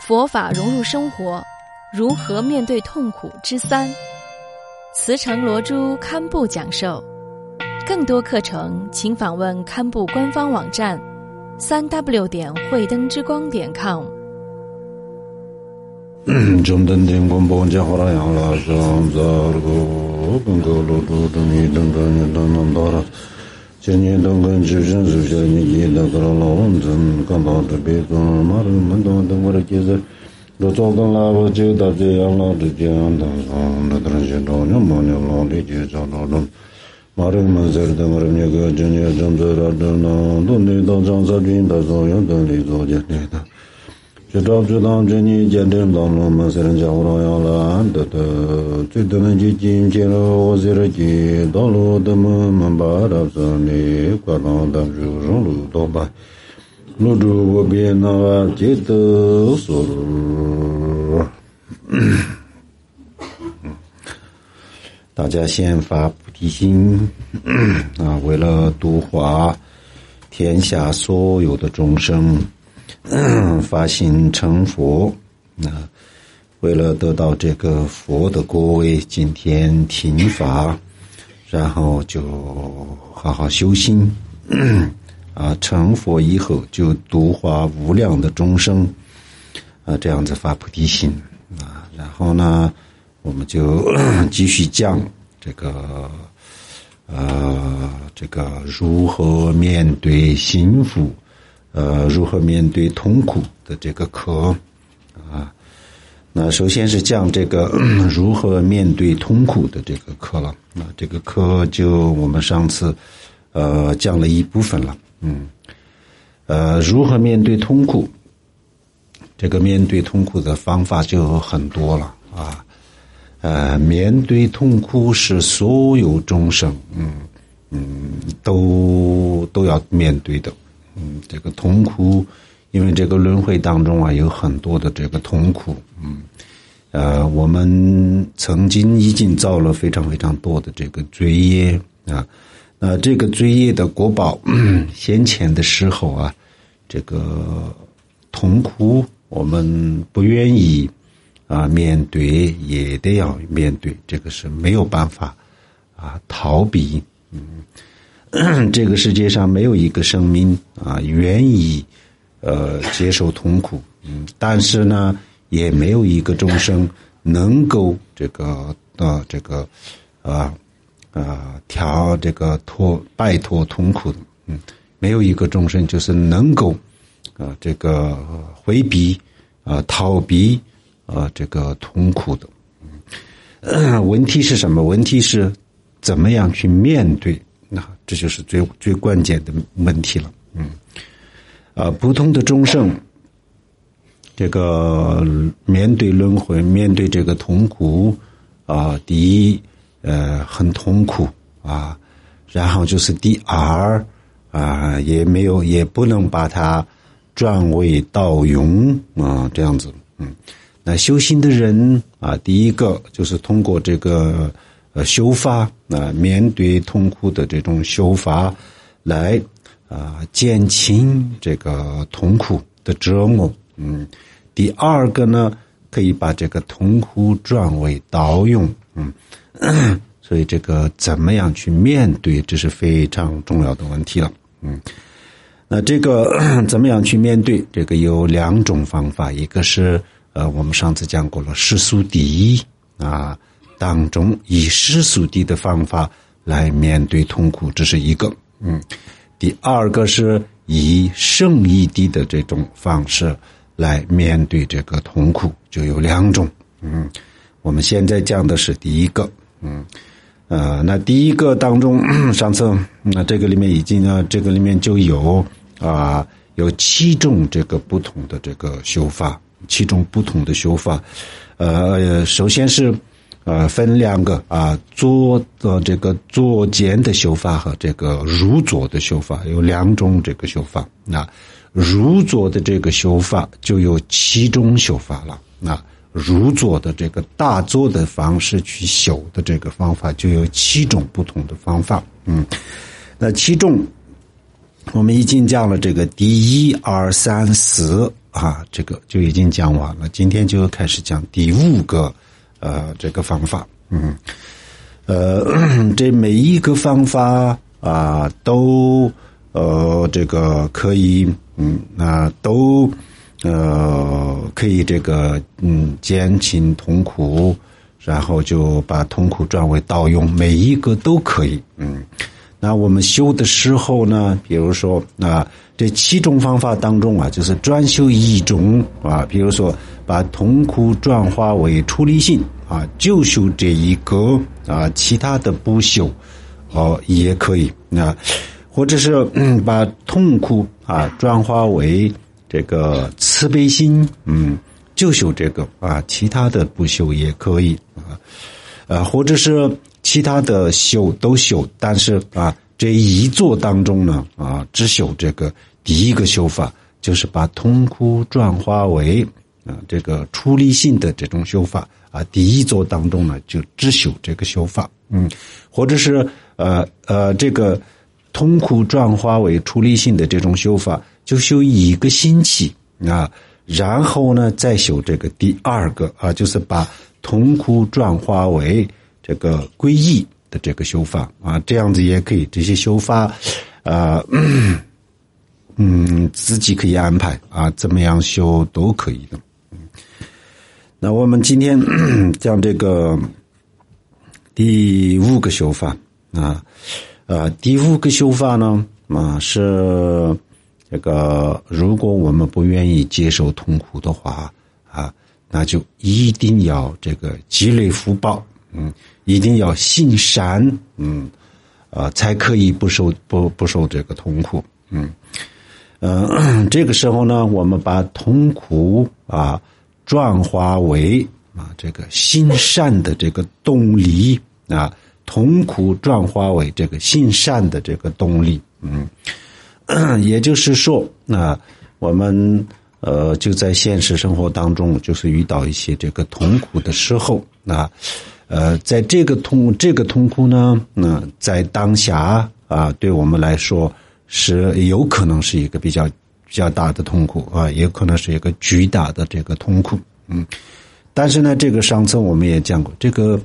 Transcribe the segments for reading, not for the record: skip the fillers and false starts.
佛法融入生活，如何面对痛苦之3，慈诚罗珠堪布讲授。更多课程请访问堪布官方网站3w.慧灯之光.com。 中等天光波加好了养了上za个跟个路途的你等等你等等到了今年等跟之前是些你记得个老人刚到这边从马路门东等我的节日都早跟来我就到这样了这样的上那等些到你们你老的就找到了马路门这等我那个今年正在那等呢都你到张三军的作用等你做的那的知道这你见证到了嘛是人家我要了的最多能去进去了我是了去到了的们把它这里挂到的就上路到吧路途我边那记得说大家先发菩提心为了度化天下所有的众生发心成佛为了得到这个佛的果位今天听法然后就好好修心成佛以后就度化无量的众生这样子发菩提心然后呢我们就继续讲这个如何面对幸福如何面对痛苦的这个课那首先是讲这个如何面对痛苦的这个课了这个课就我们上次讲了一部分了如何面对痛苦这个面对痛苦的方法就很多了面对痛苦是所有众生都要面对的这个痛苦因为这个轮回当中有很多的这个痛苦我们曾经已经造了非常非常多的这个罪业那这个罪业的果报先前的时候这个痛苦我们不愿意面对也得要面对这个是没有办法逃避这个世界上没有一个生命愿意接受痛苦但是呢也没有一个众生能够摆脱痛苦的没有一个众生就是能够回避逃避这个痛苦的问题是什么问题是怎么样去面对这就是最关键的问题了不同的众生这个面对轮回面对这个痛苦第一很痛苦然后就是第二也不能把它转为道用这样子那修行的人第一个就是通过这个修法面对痛苦的这种修法来减轻这个痛苦的折磨第二个呢可以把这个痛苦转为道用所以这个怎么样去面对这是非常重要的问题了那这个怎么样去面对这个有2种方法一个是我们上次讲过了世俗谛当中以世俗谛的方法来面对痛苦这是一个第二个是以圣义谛的这种方式来面对这个痛苦就有2种我们现在讲的是第一个那第一个当中上次这个里面已经这个里面就有7种这个不同的这个修法7种不同的修法首先是分2个这个坐间的修法和这个入座的修法有2种这个修法入座的这个修法就有7种修法了入座的这个大坐的方式去修的这个方法就有7种不同的方法那7种我们已经讲了这个第1、2、3、4 这个就已经讲完了，今天就开始讲第5个这个方法。这每一个方法都这个可以都可以这个减轻痛苦，然后就把痛苦转为道用，每一个都可以。那我们修的时候呢，比如说这7种方法当中就是专修1种比如说把痛苦转化为出离心就修这一个其他的不修也可以。或者是把痛苦转化为这个慈悲心就修这个其他的不修也可以或者是其他的修都修，但是这一座当中呢只修这个第一个修法，就是把痛苦转化为这个出离心的这种修法第一座当中呢就只修这个修法。或者是这个痛苦转化为出离心的这种修法就修1个星期然后呢再修这个第2个就是把痛苦转化为这个皈依的这个修法这样子也可以，这些修法自己可以安排怎么样修都可以的。那我们今天讲这个第5个修法第5个修法呢是这个如果我们不愿意接受痛苦的话那就一定要这个积累福报一定要行善才可以不受这个痛苦。这个时候呢，我们把痛苦转化为这个行善的这个动力痛苦转化为这个行善的这个动力。也就是说我们就在现实生活当中就是遇到一些这个痛苦的时候在这个痛苦呢在当下对我们来说是有可能是一个比较大的痛苦也可能是一个巨大的这个痛苦。但是呢这个上次我们也讲过，这个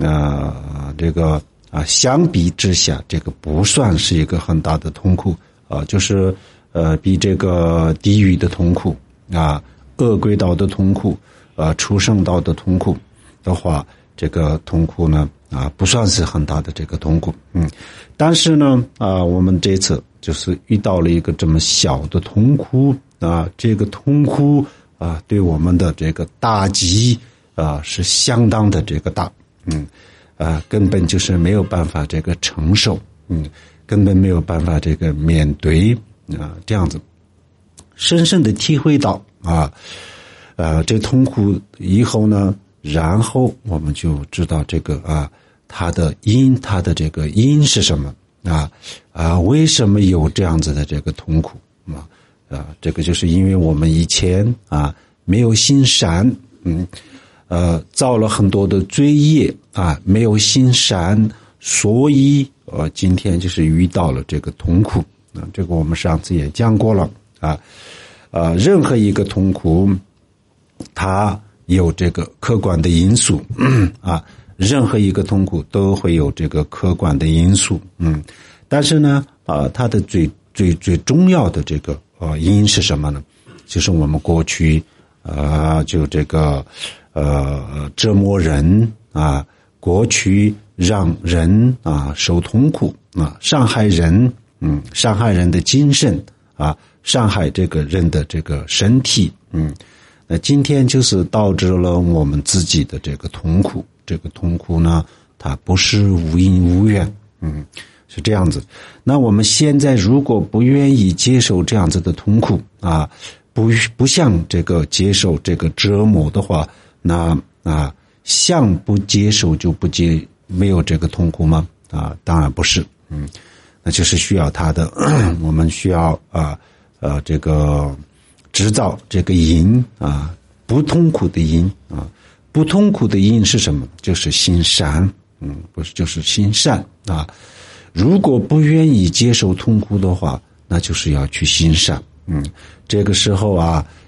相比之下这个不算是一个很大的痛苦就是比这个地狱的痛苦恶鬼道的痛苦畜生道的痛苦的话，这个痛苦呢不算是很大的这个痛苦。但是呢我们这次就是遇到了一个这么小的痛苦这个痛苦对我们的这个打击是相当的这个大。根本就是没有办法这个承受根本没有办法这个面对这样子深深的体会到这痛苦以后呢，然后我们就知道这个它的这个因是什么为什么有这样子的这个痛苦这个就是因为我们以前没有行善造了很多的罪业没有行善，所以今天就是遇到了这个痛苦这个我们上次也讲过了任何一个痛苦它有这个客观的因素任何一个痛苦都会有这个客观的因素但是呢它的最重要的这个因是什么呢？就是我们过去就这个折磨人过去让人受痛苦伤害人伤害人的精神伤害这个人的这个身体那今天就是导致了我们自己的这个痛苦。这个痛苦呢它不是无因无缘是这样子。那我们现在如果不愿意接受这样子的痛苦不想这个接受这个折磨的话，那想不接受就没有这个痛苦吗？当然不是。那就是需要它的我们需要这个制造这个因不痛苦的因不痛苦的因是什么？就是行善不是就是行善如果不愿意接受痛苦的话，那就是要去行善这个时候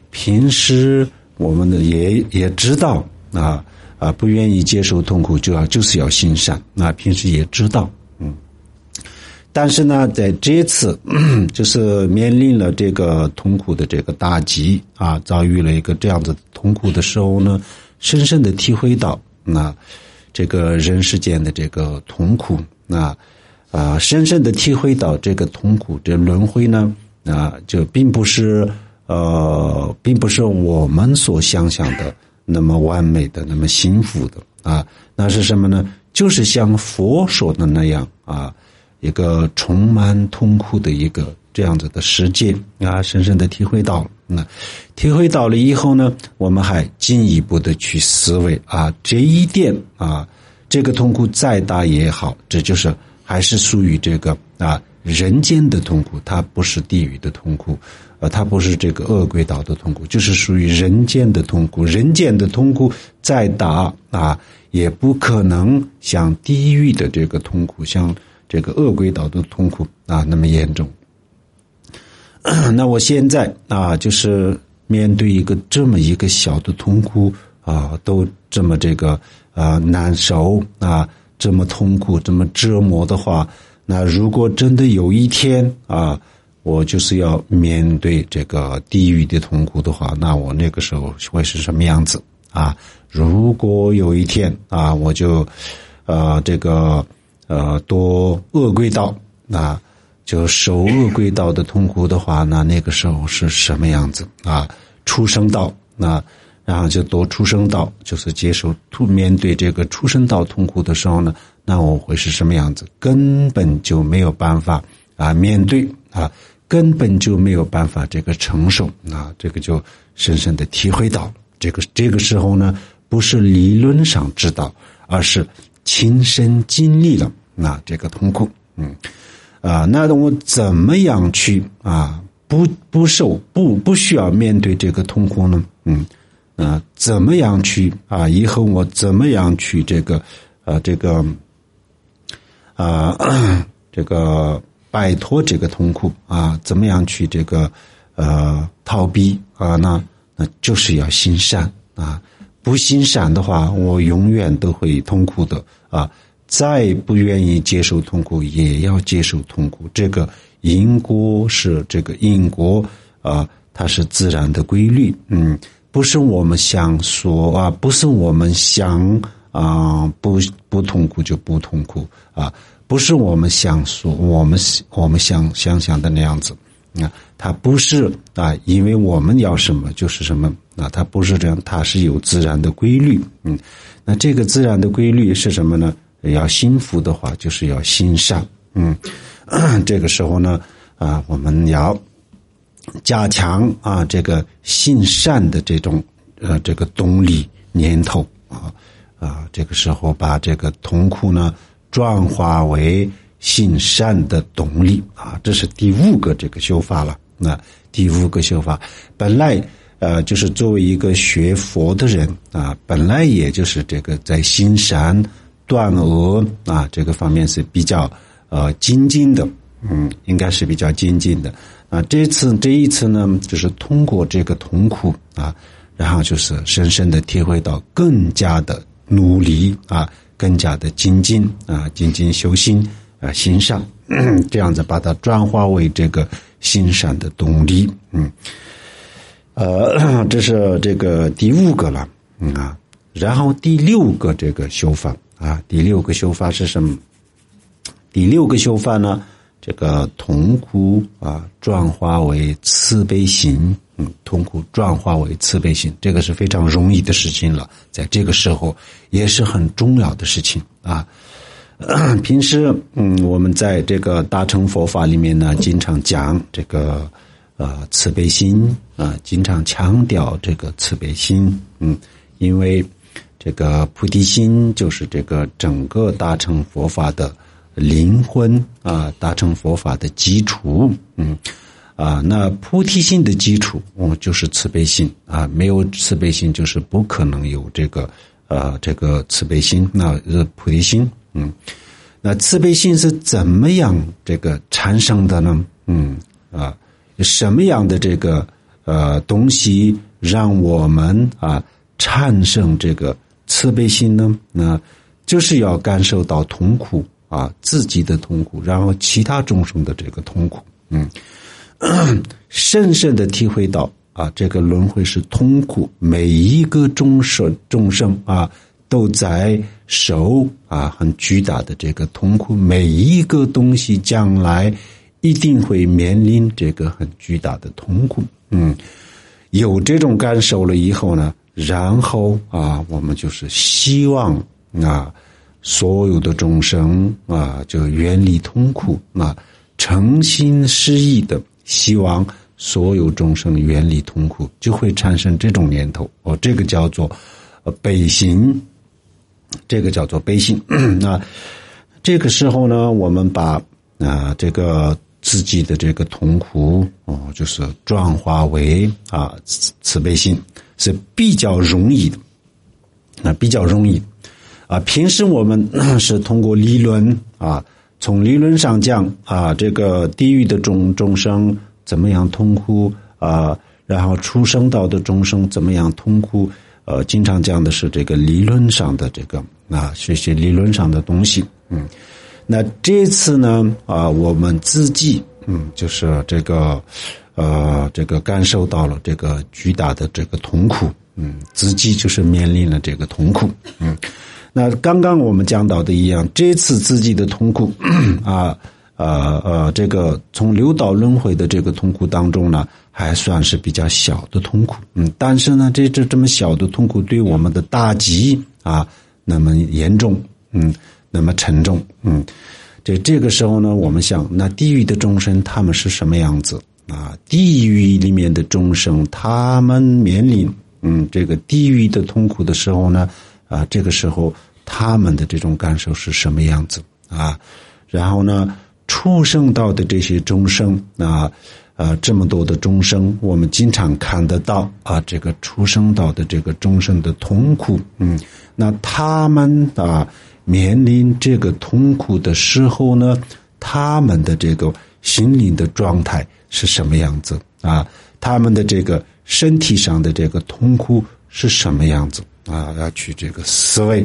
平时我们也知道不愿意接受痛苦就是要行善，平时也知道，但是呢，在这次就是面临了这个痛苦的这个打击遭遇了一个这样子痛苦的时候呢，深深的体会到这个人世间的这个痛苦，深深的体会到这个痛苦，这轮回呢就并不是我们所想象的那么完美的，那么幸福的那是什么呢？就是像佛说的那样一个充满痛苦的一个这样子的世界深深的体会到了。体会到了以后呢，我们还进一步的去思维这一点这个痛苦再大也好，这就是还是属于这个人间的痛苦，它不是地狱的痛苦，它不是这个恶鬼道的痛苦，就是属于人间的痛苦。人间的痛苦再大也不可能像地狱的这个痛苦，像这个恶鬼道的痛苦那么严重。那我现在就是面对这么一个小的痛苦都这么这个难受这么痛苦，这么折磨的话，那如果真的有一天我就是要面对这个地狱的痛苦的话，那我那个时候会是什么样子如果有一天我就这个多恶鬼道就受恶鬼道的痛苦的话，那个时候是什么样子畜生道然后就多畜生道，就是接受面对这个畜生道痛苦的时候呢，那我会是什么样子？根本就没有办法面对根本就没有办法这个承受这个就深深的体会到了。这个时候呢，不是理论上知道，而是亲身经历了这个痛苦。那我怎么样去不需要面对这个痛苦呢？怎么样去以后我怎么样去这个摆脱这个痛苦怎么样去这个逃避那就是要行善不行善的话，我永远都会痛苦的再不愿意接受痛苦，也要接受痛苦。这个因果是这个因果它是自然的规律。不是我们想说不是我们想不痛苦就不痛苦不是我们想说我们想象的那样子它不是因为我们要什么就是什么它不是这样，它是有自然的规律。那这个自然的规律是什么呢？要幸福的话，就是要行善。这个时候呢我们要加强这个行善的这种这个动力念头这个时候把这个痛苦呢转化为行善的动力这是第5个这个修法了。那第5个修法本来就是作为一个学佛的人本来也就是这个在行善断恶这个方面是比较精进的，应该是比较精进的这一次呢，就是通过这个痛苦然后就是深深的体会到更加的努力更加的精进精进修心行善这样子把它转化为这个行善的动力。这是这个第5个了然后第6个这个修法第6个修法是什么？第6个修法呢，这个痛苦转化为慈悲心。痛苦转化为慈悲心，这个是非常容易的事情了，在这个时候也是很重要的事情平时我们在这个大乘佛法里面呢，经常讲这个慈悲心经常强调这个慈悲心。因为这个菩提心就是这个整个大乘佛法的灵魂大乘佛法的基础。那菩提心的基础就是慈悲心没有慈悲心就是不可能有这个慈悲心，那菩提心。那慈悲心是怎么样这个产生的呢？什么样的这个东西让我们产生这个慈悲心呢？那就是要感受到痛苦自己的痛苦，然后其他众生的这个痛苦，深深的体会到这个轮回是痛苦，每一个众生都在受很巨大的这个痛苦，每一个东西将来一定会面临这个很巨大的痛苦。有这种感受了以后呢，然后我们就是希望所有的众生就远离痛苦诚心实意的希望所有众生远离痛苦，就会产生这种念头。这个叫做悲心，这个叫做悲心。这个时候呢，我们把这个自己的这个痛苦就是转化为慈悲心，是比较容易的，比较容易平时我们是通过理论从理论上讲这个地狱的众生怎么样痛苦然后畜生道的众生怎么样痛苦，经常讲的是这个理论上的这个学习理论上的东西。那这次呢我们自己就是这个感受到了这个巨大的这个痛苦，自己就是面临了这个痛苦。那刚刚我们讲到的一样，这次自己的痛苦这个从六道轮回的这个痛苦当中呢，还算是比较小的痛苦。但是呢，这么小的痛苦对我们的打击那么严重，那么沉重。这个时候呢，我们想，那地狱的众生他们是什么样子地狱里面的众生，他们面临这个地狱的痛苦的时候呢，这个时候他们的这种感受是什么样子然后呢，畜生道的这些众生这么多的众生，我们经常看得到这个畜生道的这个众生的痛苦。那他们面临这个痛苦的时候呢，他们的这个心灵的状态是什么样子他们的这个身体上的这个痛苦是什么样子要去这个思维。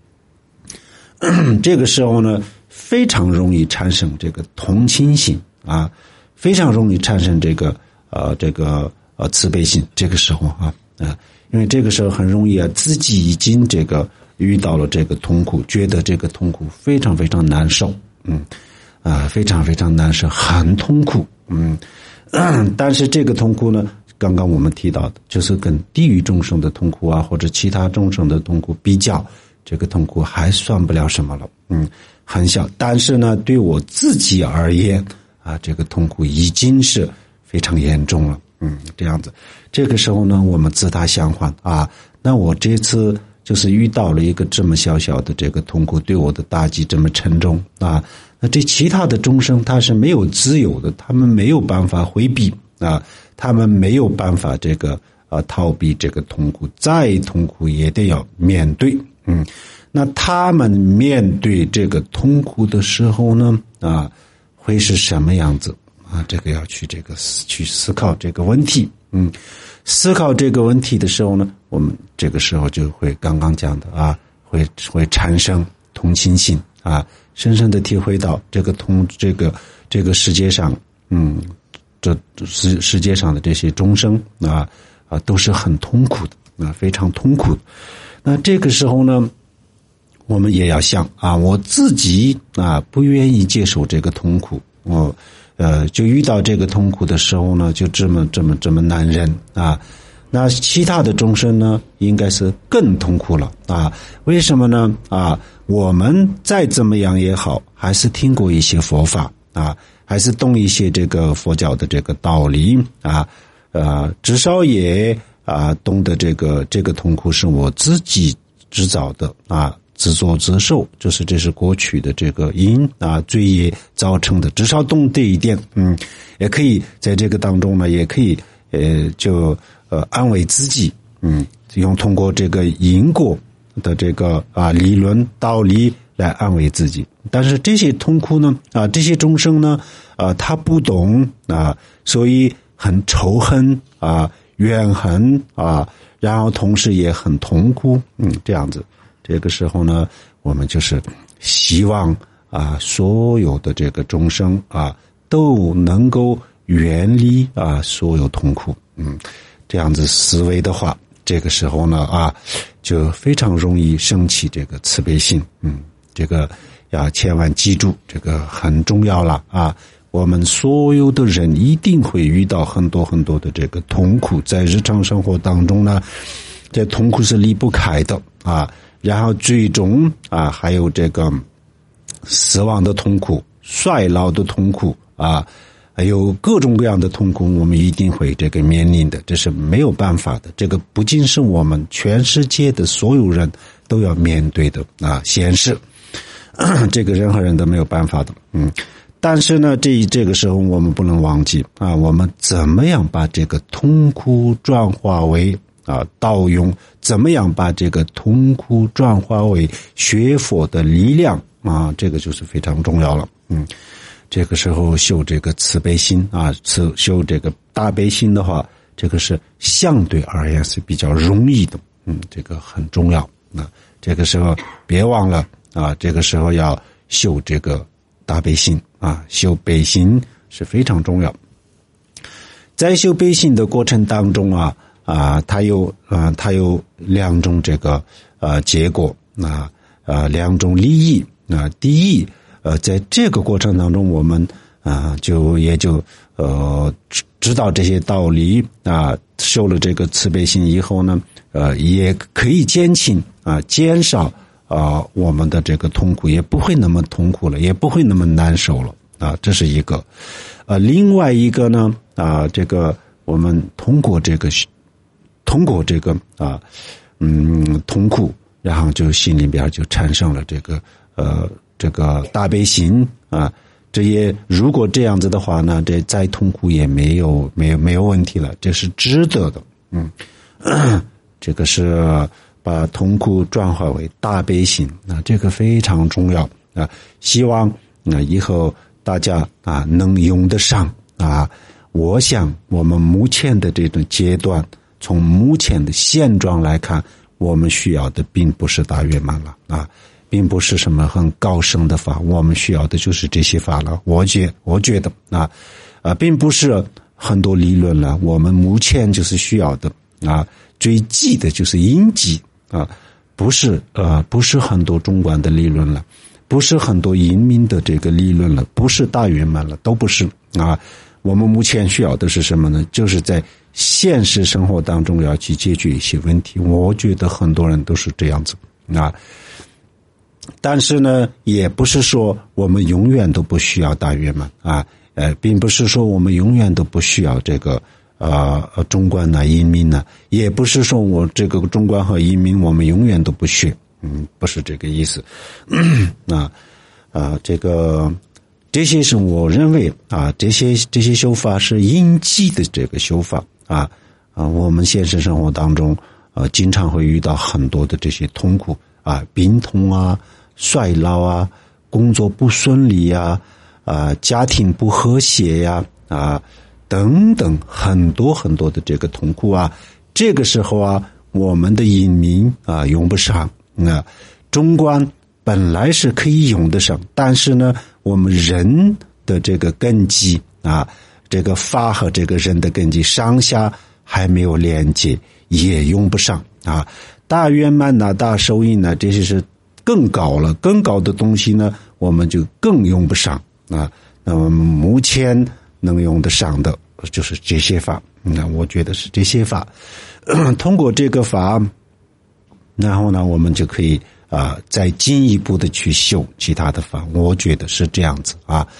这个时候呢，非常容易产生这个同情心非常容易产生这个慈悲心。这个时候因为这个时候很容易自己已经这个遇到了这个痛苦，觉得这个痛苦非常非常难受，非常非常难受，很痛苦，但是这个痛苦呢，刚刚我们提到的，就是跟地狱众生的痛苦或者其他众生的痛苦比较，这个痛苦还算不了什么了，很小。但是呢，对我自己而言这个痛苦已经是非常严重了，这样子。这个时候呢，我们自他相换那我这次就是遇到了一个这么小小的这个痛苦，对我的打击这么沉重那这其他的众生他是没有自由的，他们没有办法回避他们没有办法这个逃避这个痛苦，再痛苦也得要面对。那他们面对这个痛苦的时候呢会是什么样子这个要去去思考这个问题。思考这个问题的时候呢，我们这个时候就会刚刚讲的会产生同情心深深的体会到这个世界上这世界上的这些众生都是很痛苦的非常痛苦的。那这个时候呢，我们也要想我自己不愿意接受这个痛苦，我就遇到这个痛苦的时候呢，就这么难忍那其他的众生呢，应该是更痛苦了为什么呢我们再怎么样也好，还是听过一些佛法还是懂一些这个佛教的这个道理至少也懂得这个痛苦是我自己制造的自作自受，就是这是过去的这个因罪业造成的，至少懂这一点也可以在这个当中呢，也可以就安慰自己用通过这个因果的这个理论道理来安慰自己。但是这些痛苦呢这些众生呢他不懂所以很仇恨啊、怨恨啊，然后同时也很痛苦，这样子。这个时候呢，我们就是希望啊，所有的这个众生啊，都能够远离啊所有痛苦，这样子思维的话，这个时候呢啊，就非常容易升起这个慈悲心，这个要千万记住，这个很重要了啊。我们所有的人一定会遇到很多很多的这个痛苦，在日常生活当中呢，这痛苦是离不开的啊。然后最终啊，还有这个死亡的痛苦、衰老的痛苦啊，还有各种各样的痛苦，我们一定会这个面临的，这是没有办法的。这个不仅是我们全世界的所有人都要面对的啊现实，这个任何人都没有办法的，但是呢，这个时候我们不能忘记啊，我们怎么样把这个痛苦转化为道用，怎么样把这个痛苦转化为学佛的力量啊，这个就是非常重要了。这个时候修这个慈悲心啊，修这个大悲心的话，这个是相对而言是比较容易的，这个很重要。这个时候别忘了啊，这个时候要修这个大悲心啊，修悲心是非常重要。在修悲心的过程当中它有两种这个结果两种利益第一在这个过程当中我们也就知道这些道理修了这个慈悲心以后呢也可以减轻减少我们的这个痛苦，也不会那么痛苦了，也不会那么难受了这是一个另外一个呢这个我们通过这个痛苦，然后就心里边就产生了这个大悲心这也如果这样子的话呢，这再痛苦也没有问题了，这是值得的。这个是把痛苦转化为大悲心这个非常重要希望以后大家能用得上我想我们目前的这种阶段，从目前的现状来看，我们需要的并不是大圆满了并不是什么很高深的法，我们需要的就是这些法了。我觉得并不是很多理论了，我们目前就是需要的最基的就是因机不是很多中观的理论了，不是很多因明的这个理论了，不是大圆满了，都不是我们目前需要的是什么呢？就是在现实生活当中要去解决一些问题。我觉得很多人都是这样子但是呢，也不是说我们永远都不需要大圆满并不是说我们永远都不需要这个中观因明也不是说我这个中观和因明我们永远都不学，不是这个意思。这些是我认为这些修法是因机的这个修法我们现实生活当中经常会遇到很多的这些痛苦病痛衰老工作不顺利家庭不和谐等等很多很多的这个痛苦这个时候我们的因明用不上中观本来是可以用得上，但是呢我们人的这个根基这个法和这个人的根基上下还没有连接，也用不上大圆满大受益这些是更高了，更高的东西呢我们就更用不上那么目前能用得上的就是这些法我觉得是这些法通过这个法，然后呢我们就可以再进一步的去修其他的法，我觉得是这样子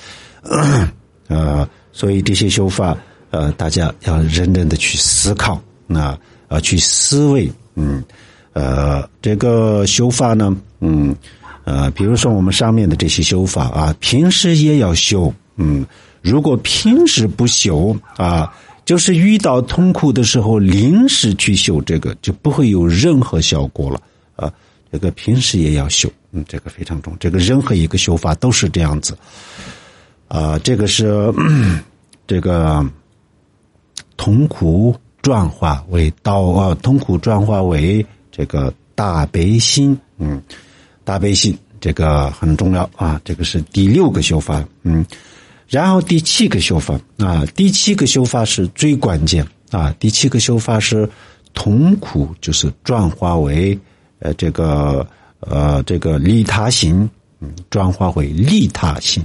所以这些修法大家要认真的去思考去思维这个修法呢比如说我们上面的这些修法平时也要修如果平时不修就是遇到痛苦的时候临时去修这个就不会有任何效果了这个平时也要修这个非常重要，这个任何一个修法都是这样子这个是这个痛苦转化为痛苦转化为这个大悲心。大悲心这个很重要啊，这个是第6个修法。然后第7个修法啊，第7个修法是最关键啊，第7个修法是痛苦就是转化为这个利他心，转化为利他心。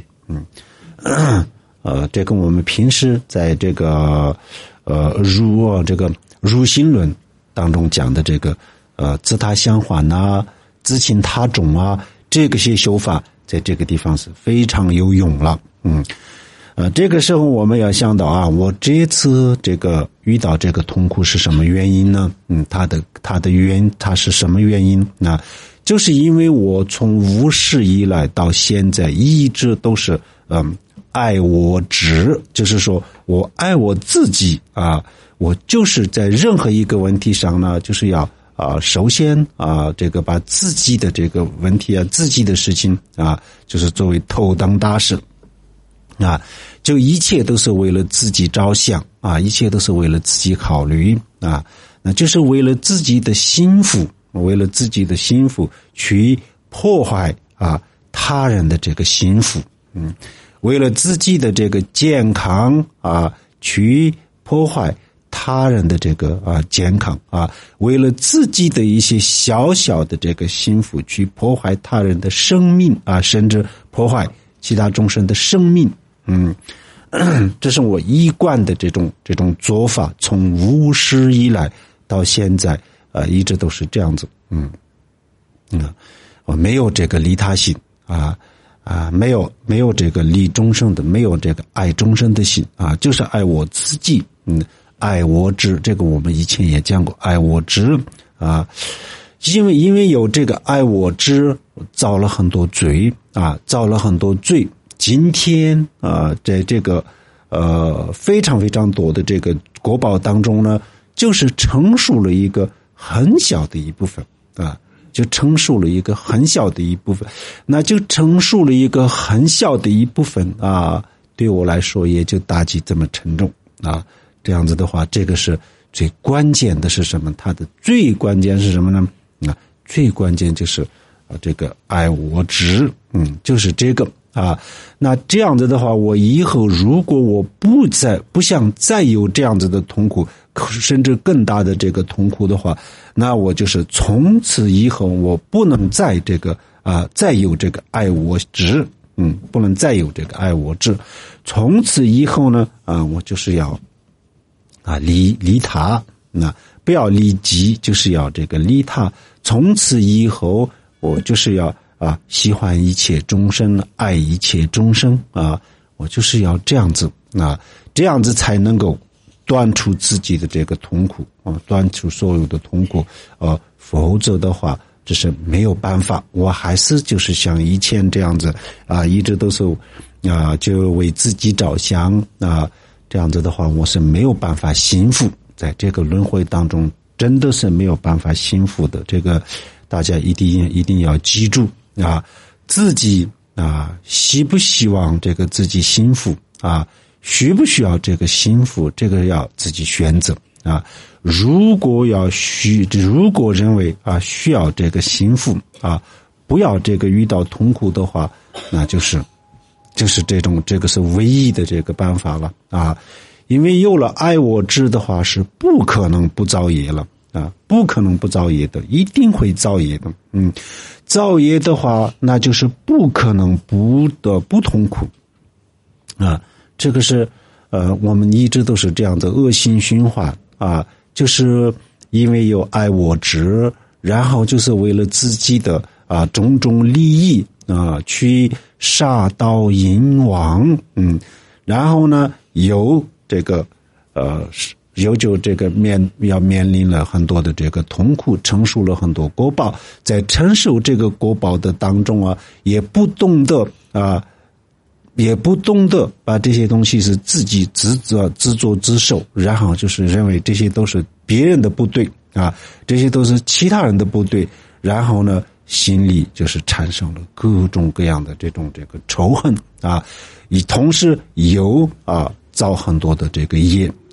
这个我们平时在这个入心论当中讲的这个自他相还啊，自亲他种啊，这个些修法在这个地方是非常有用了。这个时候我们要想到啊，我这次这个遇到这个痛苦是什么原因呢？它是什么原因呢？就是因为我从无始以来到现在一直都是爱我执，就是说我爱我自己啊，我就是在任何一个问题上呢，就是要首先这个把自己的这个问题啊，自己的事情啊，就是作为头等大事啊，就一切都是为了自己着想啊，一切都是为了自己考虑啊，那就是为了自己的幸福，去破坏他人的这个幸福，为了自己的这个健康去破坏他人的这个健康为了自己的一些小小的这个幸福去破坏他人的生命甚至破坏其他众生的生命。这是我一贯的这种做法，从无始以来到现在一直都是这样子。我没有这个利他心没有这个利众生的，没有这个爱众生的心就是爱我自己。爱我执，这个我们以前也讲过，爱我执因为有这个爱我执，造了很多罪今天在这个非常非常多的这个果报当中呢，就是成熟了一个很小的一部分就成熟了一个很小的一部分，那就成熟了一个很小的一部分对我来说也就打击这么沉重这样子的话，这个是最关键的是什么？它的最关键是什么呢？最关键就是这个爱我执，就是这个那这样子的话，我以后如果我不想再有这样子的痛苦，甚至更大的这个痛苦的话，那我就是从此以后我不能再这个再有这个爱我执，不能再有这个爱我执。从此以后呢我就是要利他，不要利己，就是要这个利他。从此以后我就是要喜欢一切众生，爱一切众生我就是要这样子这样子才能够断除自己的这个痛苦断除所有的痛苦否则的话这是没有办法，我还是就是像以前这样子一直都是就为自己着想这样子的话我是没有办法幸福，在这个轮回当中真的是没有办法幸福的，这个大家一定要记住自己希不希望这个自己幸福需不需要这个幸福，这个要自己选择如果认为需要这个幸福不要这个遇到痛苦的话，那就是这个是唯一的这个办法了因为有了爱我执的话是不可能不造业了不可能不造业的，一定会造业的造业的话那就是不可能不痛苦这个是我们一直都是这样的恶性循环就是因为有爱我执，然后就是为了自己的种种利益去杀盗淫妄然后呢有这个就这个要面临了很多的这个痛苦，承受了很多果报，在承受这个果报的当中也不懂得把这些东西是自己自作自受，然后就是认为这些都是别人的不对这些都是其他人的不对，然后呢心里就是产生了各种各样的这个仇恨同时有造很多的这个业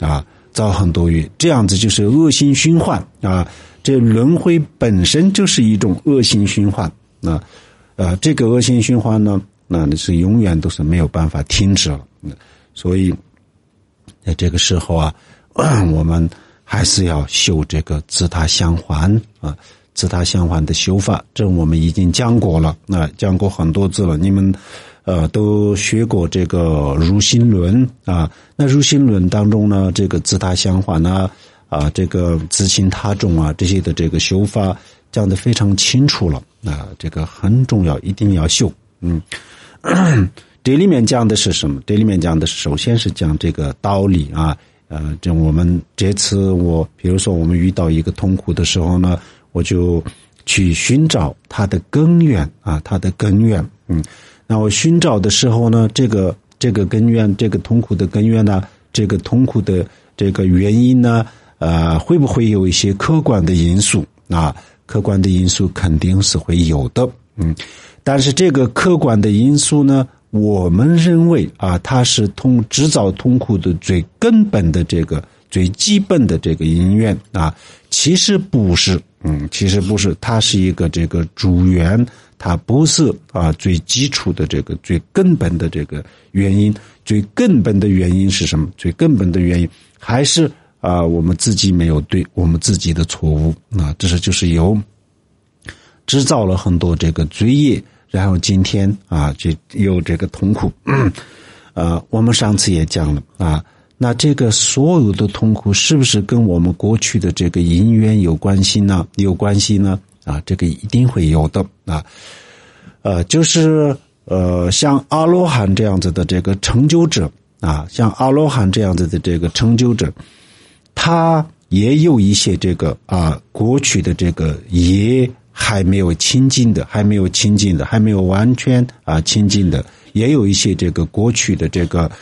造很多业，这样子就是恶性循环啊。这轮回本身就是一种恶性循环啊。这个恶性循环呢，那是永远都是没有办法停止了。所以在这个时候啊，我们还是要修这个自他相还啊，自他相还的修法，这我们已经讲过了，讲过很多次了。你们都学过这个入心论啊。那入心论当中呢，这个自他相还啊，这个自性他中啊，这些的这个修法讲得非常清楚了啊，这个很重要，一定要修。这里面讲的是什么？这里面讲的首先是讲这个道理啊。这我们这次比如说我们遇到一个痛苦的时候呢，我就去寻找它的根源啊，它的根源。那我寻找的时候呢，这个根源，这个痛苦的根源呢，这个痛苦的这个原因呢，会不会有一些客观的因素啊？客观的因素肯定是会有的。但是这个客观的因素呢，我们认为啊，它是制造痛苦的最根本的这个最基本的这个因缘啊，其实不是，其实不是，它是一个这个主缘，它不是啊最基础的这个最根本的这个原因。最根本的原因是什么？最根本的原因还是我们自己没有对我们自己的错误啊，这就是制造了很多这个罪业。然后今天就有这个痛苦。我们上次也讲了啊，那这个所有的痛苦是不是跟我们过去的这个因缘有关系呢？有关系呢？这个一定会有的啊。就是像阿罗汉这样子的这个成就者啊，像阿罗汉这样子的这个成就者，他也有一些这个过去的这个业还没有清净的，还没有完全清净的，也有一些这个过去的这个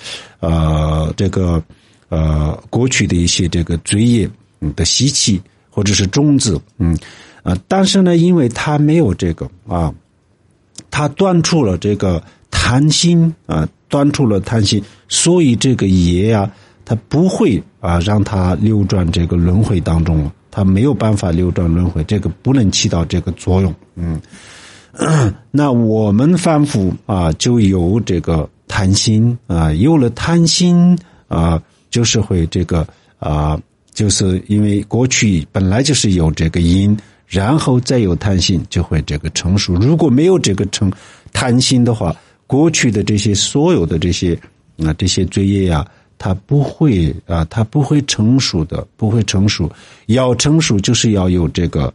过去的一些这个罪业的习气或者是种子。但是呢，因为他没有这个他断除了这个贪心所以这个业他不会让他流转这个轮回当中了，他没有办法流转轮回，这个不能起到这个作用。那我们凡夫就有这个贪心有了贪心就是会这个就是因为过去本来就是有这个因，然后再有贪心，就会这个成熟。如果没有这个贪心的话，过去的这些所有的这些罪业它不会成熟的，不会成熟。要成熟就是要有这个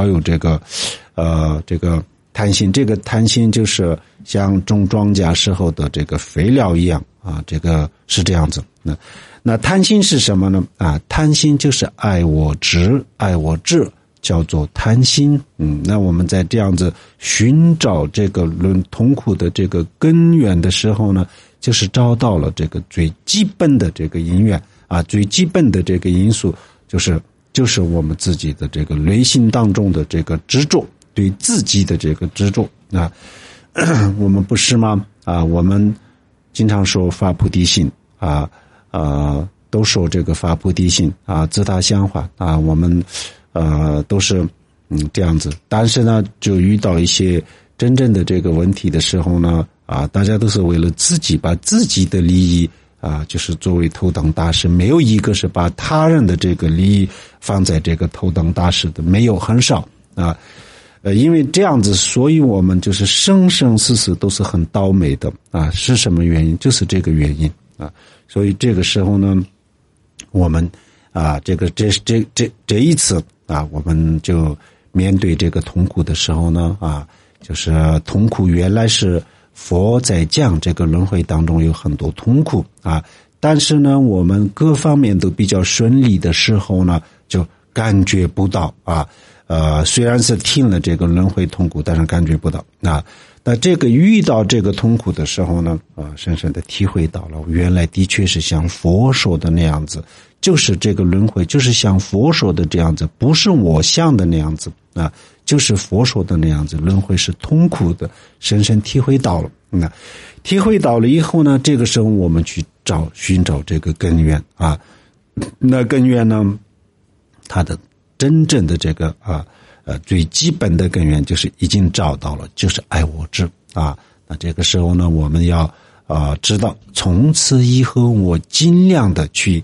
贪心。这个贪心就是像种庄稼时候的这个肥料一样这个是这样子。那贪心是什么呢？贪心就是爱我执，叫做贪心。那我们在这样子寻找这个痛苦的这个根源的时候呢，就是找到了这个最基本的这个因缘最基本的这个因素，就是我们自己的这个内心当中的这个执着，对自己的这个执着我们不是吗？我们经常说发菩提心都说这个发菩提心自他相还我们都是这样子。但是呢，就遇到一些真正的这个问题的时候呢大家都是为了自己，把自己的利益就是作为头等大事，没有一个是把他人的这个利益放在这个头等大事的，没有，很少因为这样子，所以我们就是生生世世都是很倒霉的是什么原因？就是这个原因所以这个时候呢，我们这一次我们就面对这个痛苦的时候呢就是痛苦原来是佛在讲这个轮回当中有很多痛苦但是呢，我们各方面都比较顺利的时候呢，就感觉不到虽然是听了这个轮回痛苦，但是感觉不到那这个遇到这个痛苦的时候呢深深的体会到了，原来的确是像佛说的那样子，就是这个轮回就是像佛说的这样子，不是我想的那样子就是佛说的那样子，轮回是痛苦的，深深体会到了体会到了以后呢，这个时候我们去寻找这个根源那根源呢，它的真正的这个最基本的根源就是已经找到了，就是爱我执啊。那这个时候呢，我们要知道，从此以后我尽量的去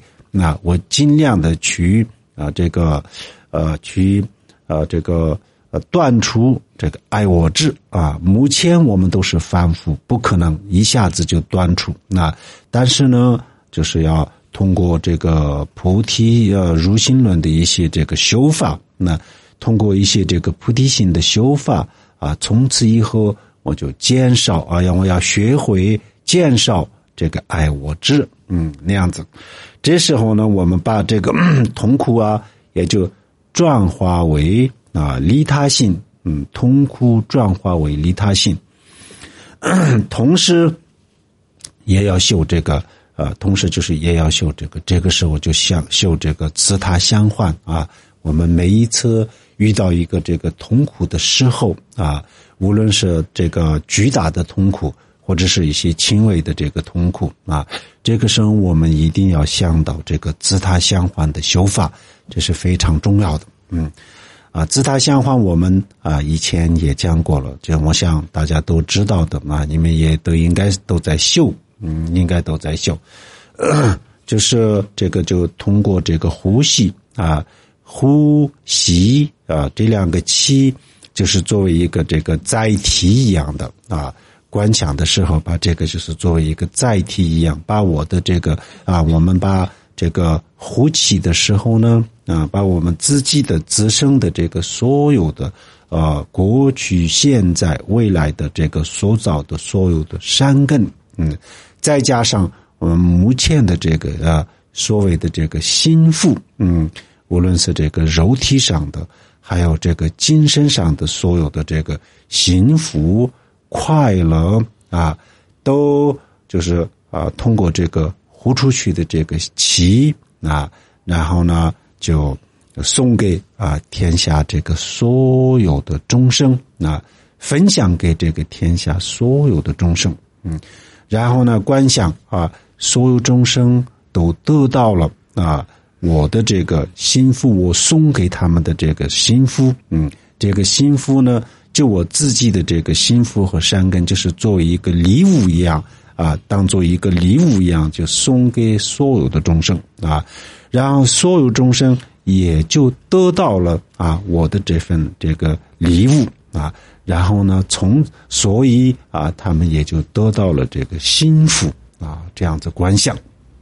断除这个爱我执啊。目前我们都是反复，不可能一下子就断除。那但是呢，就是要通过这个菩提入心论的一些这个修法，那通过一些这个菩提心的修法啊，从此以后我就减少我要学会减少这个爱我执，那样子。这时候呢，我们把这个痛苦也就转化为利他性，痛苦转化为利他性，同时也要修这个同时就是也要修这个时候就修这个自他相换啊。我们每一次遇到一个这个痛苦的时候无论是这个巨大的痛苦，或者是一些轻微的这个痛苦这个时候我们一定要想到这个自他相换的修法，这是非常重要的。自他相换我们以前也讲过了，这我想大家都知道的你们也都应该都在修，就是这个就通过这个呼吸这两个气就是作为一个这个载体一样的观想的时候，把这个就是作为一个载体一样，把我的这个我们把这个呼气的时候呢把我们自己的自身的这个所有的过去现在未来的这个所造的所有的善根再加上我们目前的这个所谓的这个心腹无论是这个肉体上的还有这个精神上的所有的这个幸福快乐都就是通过这个呼出去的这个气然后呢就送给天下这个所有的众生分享给这个天下所有的众生然后呢观想所有众生都得到了我的这个幸福，我送给他们的这个幸福这个幸福呢就我自己的这个幸福和善根，就是作为一个礼物一样当做一个礼物一样，就送给所有的众生然后所有众生也就得到了我的这份这个礼物然后呢所以他们也就得到了这个幸福这样子观想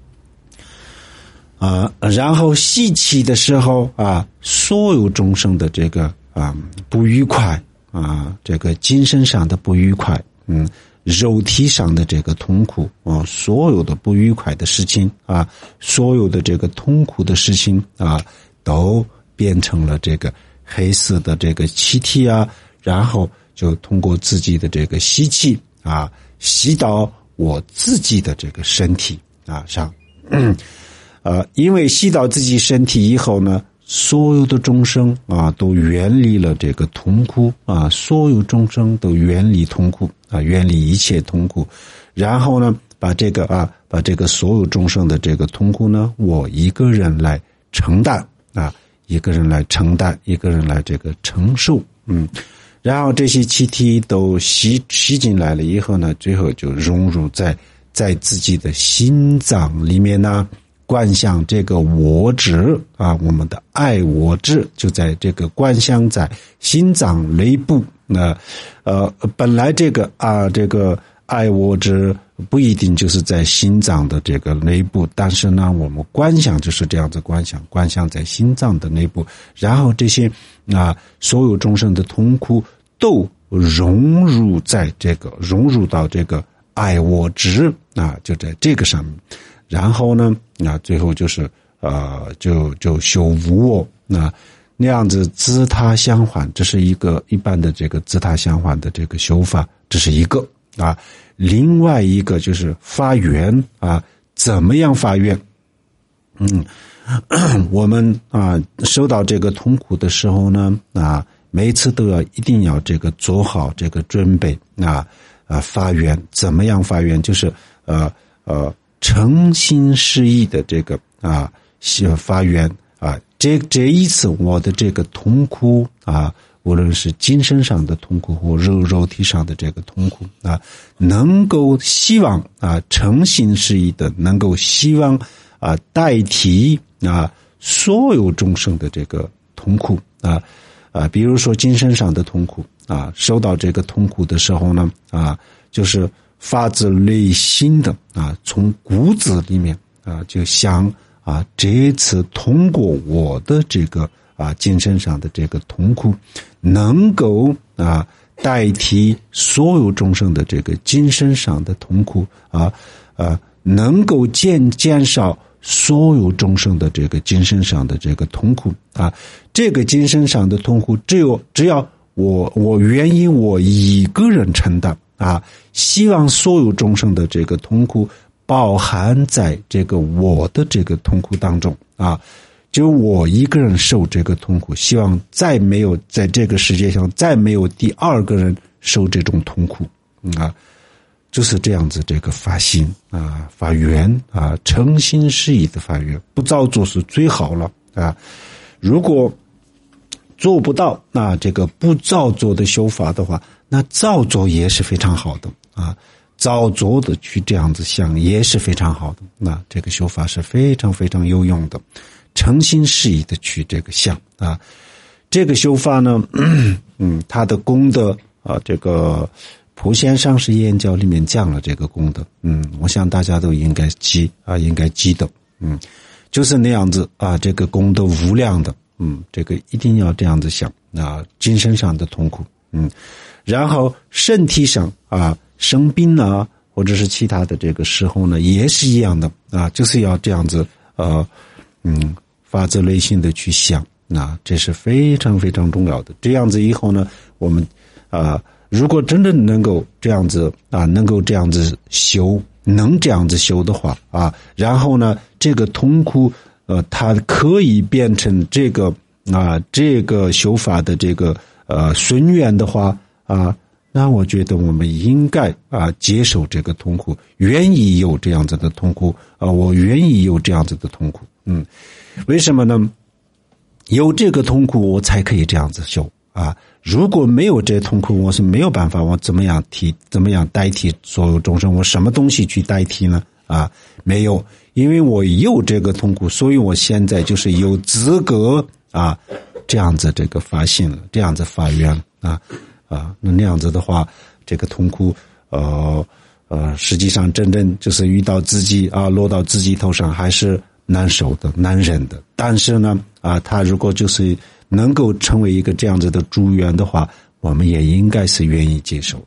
然后吸气的时候所有众生的这个不愉快这个精神上的不愉快肉体上的这个痛苦所有的不愉快的事情所有的这个痛苦的事情都变成了这个黑色的这个气体然后就通过自己的这个吸气吸到我自己的这个身体上因为吸到自己身体以后呢，所有的众生都远离了这个痛苦所有众生都远离痛苦远离一切痛苦，然后呢把这个所有众生的这个痛苦呢，我一个人来承担一个人来承担，一个人来这个承受然后这些气体都吸进来了以后呢，最后就融入在自己的心脏里面呢，观想这个我执我们的爱我执就在这个观想在心脏内部本来这个爱我执不一定就是在心脏的这个内部，但是呢我们观想就是这样子观想在心脏的内部，然后这些所有众生的痛苦都融入到这个爱我执就在这个上面，然后呢最后就是就修无我那样子自他相换，这是一般的这个自他相换的这个修法，这是一个另外一个就是发愿怎么样发愿我们受到这个痛苦的时候呢每次都一定要这个做好这个准备发愿怎么样发愿，就是诚心实意的这个发愿啊，这一次我的这个痛苦啊，无论是精神上的痛苦或肉体上的这个痛苦啊，能够希望啊诚心实意的能够希望啊代替啊所有众生的这个痛苦啊，比如说精神上的痛苦啊，受到这个痛苦的时候呢啊，就是发自内心的啊，从骨子里面啊，就想啊，这次通过我的这个啊精神上的这个痛苦，能够啊代替所有众生的这个精神上的痛苦啊，能够减少所有众生的这个精神上的这个痛苦啊，这个精神上的痛苦，只要我愿意我一个人承担啊，希望所有众生的这个痛苦包含在这个我的这个痛苦当中啊，就我一个人受这个痛苦，希望再没有在这个世界上再没有第二个人受这种痛苦啊，就是这样子这个发心啊发愿啊，诚心实意的发愿，不造作是最好了啊，如果做不到，那这个不造作的修法的话，那造作也是非常好的啊，造作的去这样子想也是非常好的，那这个修法是非常非常有用的，诚心实意的去这个想啊，这个修法呢，它的功德啊，这个普贤上师言教里面讲了这个功德，我想大家都应该记得，就是那样子啊，这个功德无量的。这个一定要这样子想啊，精神上的痛苦，然后身体上啊生病啊，或者是其他的这个时候呢，也是一样的啊，就是要这样子发自内心的去想，那这是非常非常重要的。这样子以后呢，我们如果真的能够这样子啊，能够这样子修，能这样子修的话啊，然后呢，这个痛苦。它可以变成这个修法的这个顺缘的话啊，那我觉得我们应该接受这个痛苦，愿意有这样子的痛苦我愿意有这样子的痛苦，为什么呢？有这个痛苦，我才可以这样子修啊。如果没有这痛苦，我是没有办法，我怎么样代替所有众生？我什么东西去代替呢？没有，因为我有这个痛苦，所以我现在就是有资格这样子这个发心了，这样子发愿那样子的话，这个痛苦实际上真正就是遇到自己落到自己头上还是难受的、难忍的。但是呢他如果就是能够成为一个这样子的助缘的话，我们也应该是愿意接受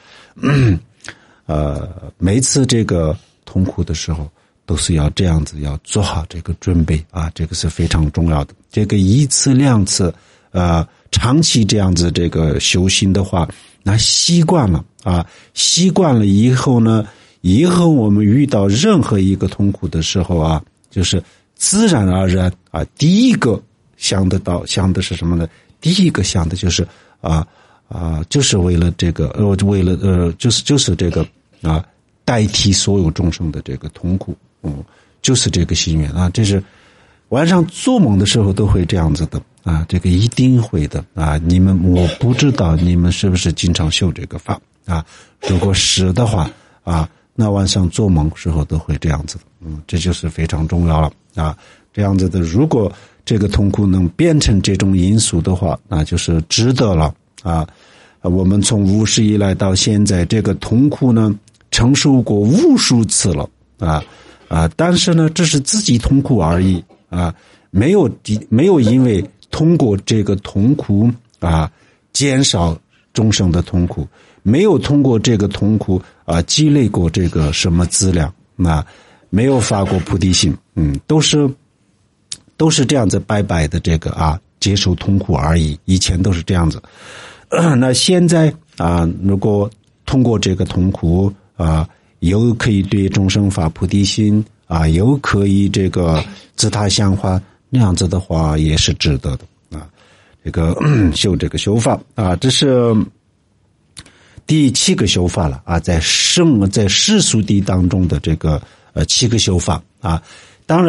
每次这个痛苦的时候都是要这样子，要做好这个准备这个是非常重要的。这个一次两次长期这样子这个修行的话，那习惯了习惯了以后呢，以后我们遇到任何一个痛苦的时候就是自然而然第一个想的是什么呢？第一个想的就是就是为了这个就是这个代替所有众生的这个痛苦，就是这个心愿这是晚上做梦的时候都会这样子的这个一定会的我不知道你们是不是经常修这个法如果是的话那晚上做梦时候都会这样子的，这就是非常重要了这样子的，如果这个痛苦能变成这种因素的话，那就是值得了我们从无始以来到现在，这个痛苦呢承受过无数次了但是呢，这是自己痛苦而已没有因为通过这个痛苦减少众生的痛苦，没有通过这个痛苦积累过这个什么资粮没有发过菩提心，都是这样子白白的这个接受痛苦而已，以前都是这样子那现在如果通过这个痛苦又可以对众生发菩提心又可以这个自他相化，那样子的话也是值得的这个修这个修法这是第7个修法了在世俗谛当中的这个7个修法当然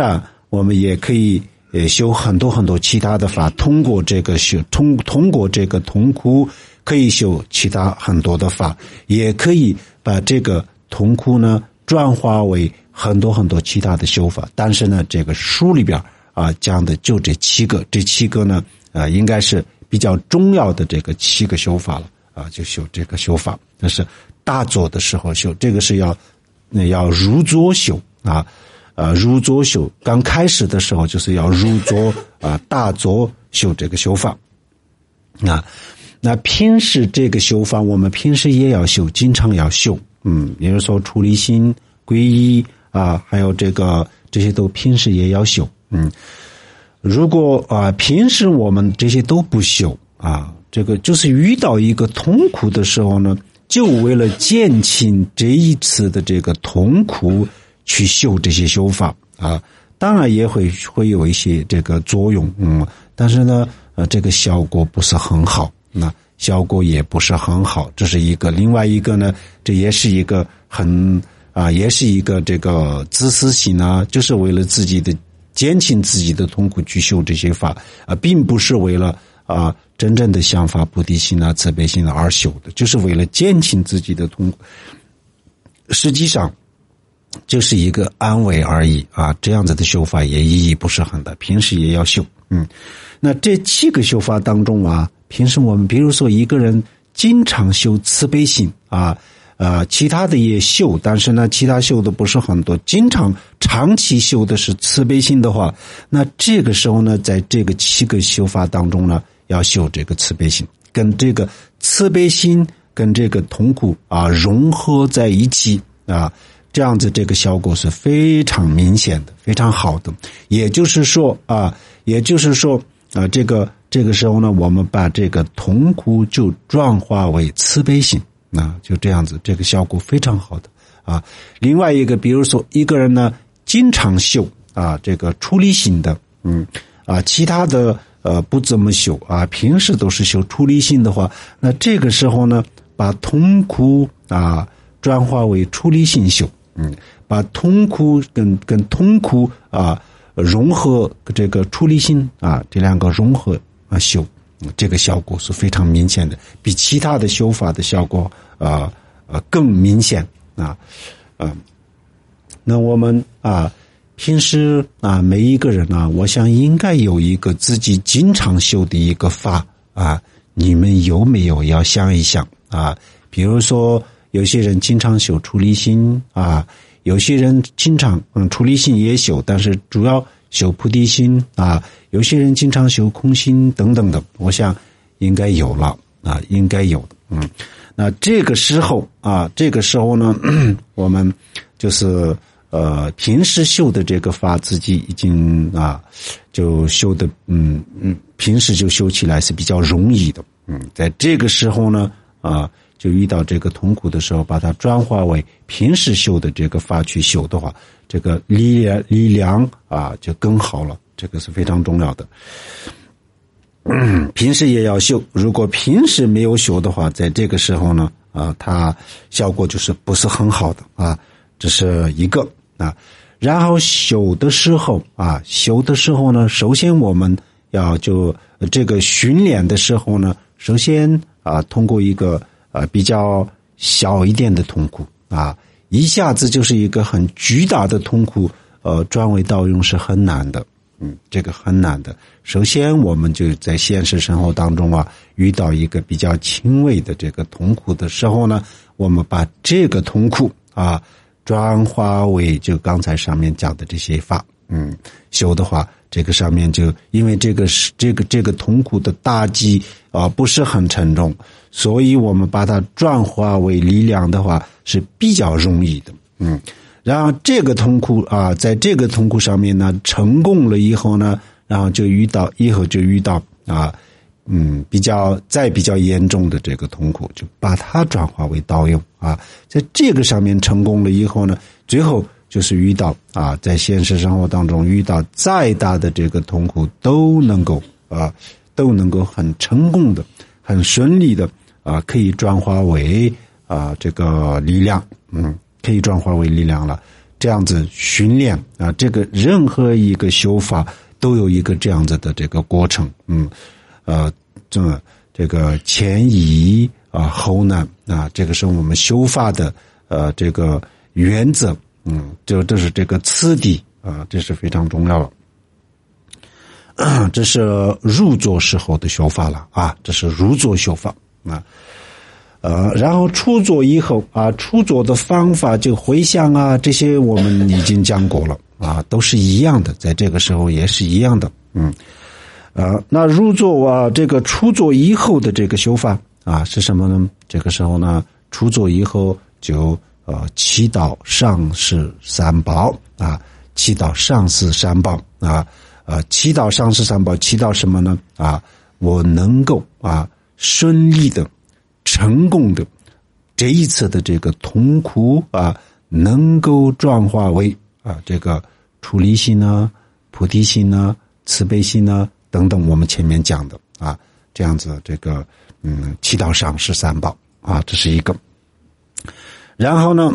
我们也可以修很多很多其他的法，通过这个痛苦可以修其他很多的法，也可以把这个痛苦呢转化为很多很多其他的修法。但是呢，这个书里边讲的就这七个呢应该是比较重要的这个7个修法了就修这个修法。但是大坐的时候修，这个是要入座修入座修，刚开始的时候就是要入座大坐修这个修法那平时这个修法我们平时也要修，经常要修比如说出离心、皈依还有这些都平时也要修如果平时我们这些都不修这个就是遇到一个痛苦的时候呢，就为了减轻这一次的这个痛苦去修这些修法当然也会有一些这个作用但是呢这个效果不是很好，效果也不是很好，这是一个。另外一个呢，这也是一个也是一个这个自私心就是为了自己的减轻自己的痛苦去修这些法并不是为了真正的想法菩提心慈悲心而修的，就是为了减轻自己的痛苦，实际上就是一个安慰而已这样子的修法也意义不是很大，平时也要修那这7个修法当中平时我们比如说一个人经常修慈悲心其他的也修，但是呢其他修的不是很多，长期修的是慈悲心的话，那这个时候呢在这个7个修法当中呢要修这个慈悲心，跟这个慈悲心跟这个痛苦融合在一起这样子这个效果是非常明显的，非常好的。也就是说这个时候呢我们把这个痛苦就转化为慈悲心就这样子，这个效果非常好的另外一个比如说一个人呢经常修这个出离心的其他的不怎么修平时都是修出离心的话，那这个时候呢把痛苦转化为出离心修把痛苦跟痛苦融合这个出离心这两个融合修，这个效果是非常明显的，比其他的修法的效果更明显那我们平时每一个人我想应该有一个自己经常修的一个法你们有没有要想一想比如说有些人经常修出离心有些人经常出离心也修，但是主要修菩提心有些人经常修空心等等的，我想应该有了应该有的那这个时候呢我们就是平时修的这个法自己已经就修的平时就修起来是比较容易的在这个时候呢就遇到这个痛苦的时候，把它转化为平时修的这个法去修的话，这个力量就更好了，这个是非常重要的。平时也要修，如果平时没有修的话，在这个时候呢它效果就是不是很好的这是一个然后修的时候呢，首先我们要就这个训练的时候呢，首先通过一个比较小一点的痛苦一下子就是一个很巨大的痛苦转为道用是很难的这个很难的。首先我们就在现实生活当中遇到一个比较轻微的这个痛苦的时候呢，我们把这个痛苦转化为就刚才上面讲的这些法修的话，这个上面就因为这个痛苦的打击不是很沉重，所以我们把它转化为力量的话是比较容易的然后这个痛苦在这个痛苦上面呢成功了以后呢，然后就遇到比较严重的这个痛苦，就把它转化为道用在这个上面成功了以后呢，最后就是遇到在现实生活当中遇到再大的这个痛苦都能够很成功的很顺利的可以转化为这个力量可以转化为力量了。 这样子训练啊，这个任何一个修法都有一个这样子的这个过程，这个前移啊后难啊，这个是我们修法的这个原则，这是这个次第啊，这是非常重要的。这是入座时候的修法了啊，这是入座修法啊。然后出座以后啊，出座的方法就回向啊，这些我们已经讲过了啊，都是一样的，在这个时候也是一样的，那入座啊，这个出座以后的这个修法啊是什么呢？这个时候呢，出座以后就祈祷上师三宝啊，祈祷上师三宝啊，祈祷上师三宝，祈祷什么呢？啊，我能够顺利的。成功的这一次的这个痛苦啊，能够转化为这个出离心啊、菩提心啊、慈悲心啊等等，我们前面讲的啊，这样子这个祈祷上师三宝啊，这是一个。然后呢，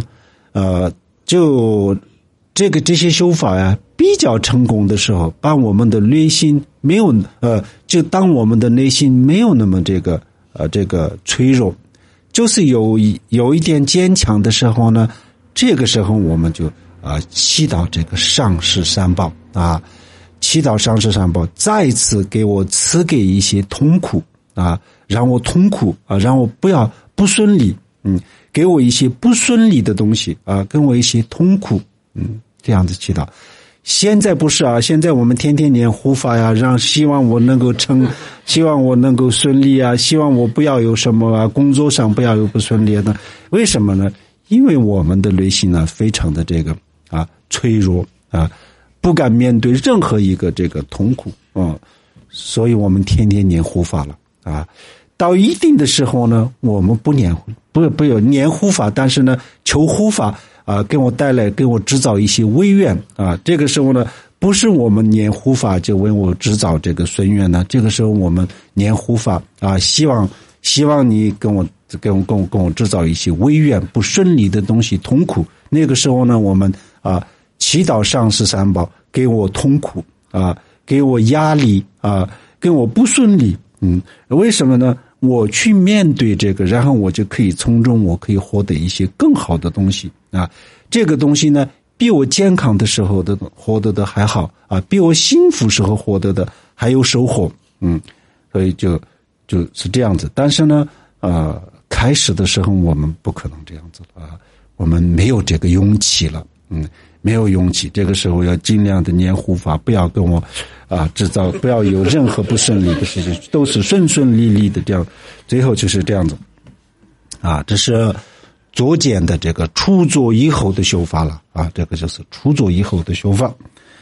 就这些修法呀，比较成功的时候，把我们的内心没有就当我们的内心没有那么这个脆弱，就是有一点坚强的时候呢，这个时候我们就祈祷这个上师三宝啊，祈祷上师三宝再次给我赐给一些痛苦啊，让我痛苦啊，让我不顺利，给我一些不顺利的东西啊，给我一些痛苦，这样子祈祷。现在不是啊，现在我们天天念护法呀，希望我能够希望我能够顺利啊，希望我不要有什么工作上不要有不顺利的。为什么呢？因为我们的内心呢非常的这个脆弱啊，不敢面对任何一个这个痛苦所以我们天天念护法了啊。到一定的时候呢，我们不有念护法，但是呢求护法给我制造一些微愿啊。这个时候呢，不是我们念护法就为我制造这个顺愿呢。这个时候我们念护法希望你跟我制造一些微愿不顺利的东西痛苦。那个时候呢，我们祈祷上师三宝给我痛苦给我压力给我不顺利。为什么呢？我去面对这个，然后我就可以从中我可以获得一些更好的东西这个东西呢，比我健康的时候的获得的还好比我幸福时候获得的还有收获。所以就是这样子。但是呢，开始的时候我们不可能这样子了我们没有这个勇气了。没有勇气，这个时候要尽量的念护法，不要跟我制造，不要有任何不顺利的事情，都是顺顺利利的这样，最后就是这样子这是左减的这个出座以后的修法了这个就是出座以后的修法。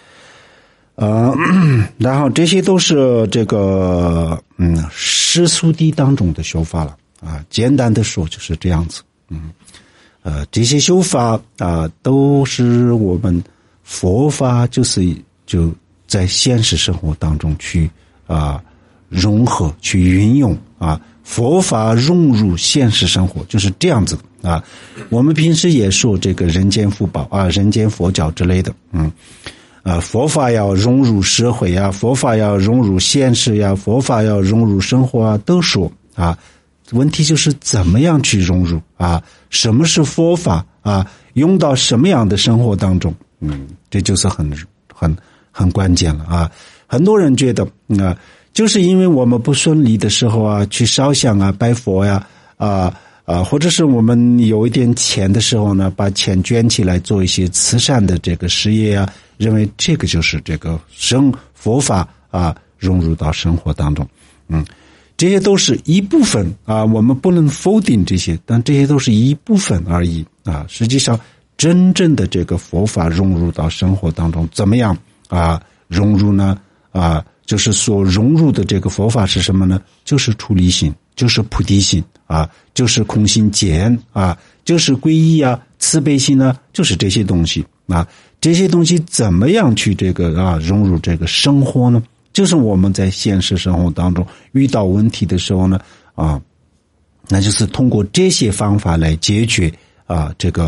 然后这些都是这个世俗谛当中的修法了简单的说就是这样子。这些修法都是我们佛法就在现实生活当中去融合去运用佛法融入现实生活就是这样子我们平时也说这个人间福报人间佛教之类的佛法要融入社会佛法要融入现实佛法要融入生活都说问题就是怎么样去融入什么是佛法用到什么样的生活当中这就是很关键了很多人觉得就是因为我们不顺利的时候去烧香拜佛或者是我们有一点钱的时候呢，把钱捐起来做一些慈善的这个事业认为这个就是这个佛法融入到生活当中这些都是一部分我们不能否定这些，但这些都是一部分而已实际上真正的这个佛法融入到生活当中怎么样融入呢就是所融入的这个佛法是什么呢？就是出离心，就是菩提心就是空心见就是皈依慈悲心就是这些东西这些东西怎么样去这个融入这个生活呢？就是我们在现实生活当中遇到问题的时候呢那就是通过这些方法来解决这个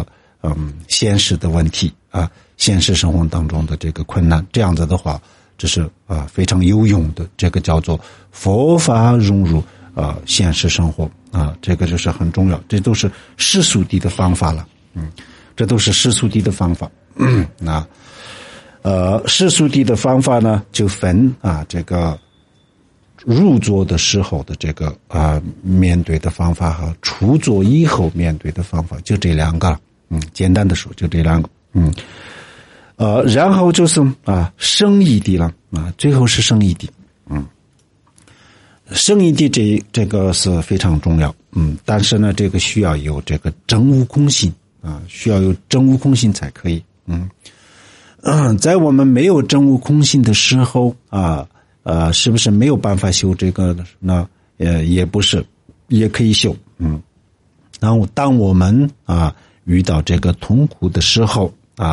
现实的问题啊，现实生活当中的这个困难。这样子的话，这是非常有用的，这个叫做佛法融入现实生活啊，这个就是很重要。这都是世俗谛的方法了，这都是世俗谛的方法。那世俗谛的方法呢，就分这个入座的时候的这个面对的方法和出座以后面对的方法，就这两个。简单的说就这两个。然后就是生义谛了最后是生义谛。生义谛这个是非常重要。但是呢，这个需要有这个真悟空性需要有真悟空性才可以。在我们没有真悟空性的时候是不是没有办法修这个呢？也不是，也可以修。然后当我们遇到这个痛苦的时候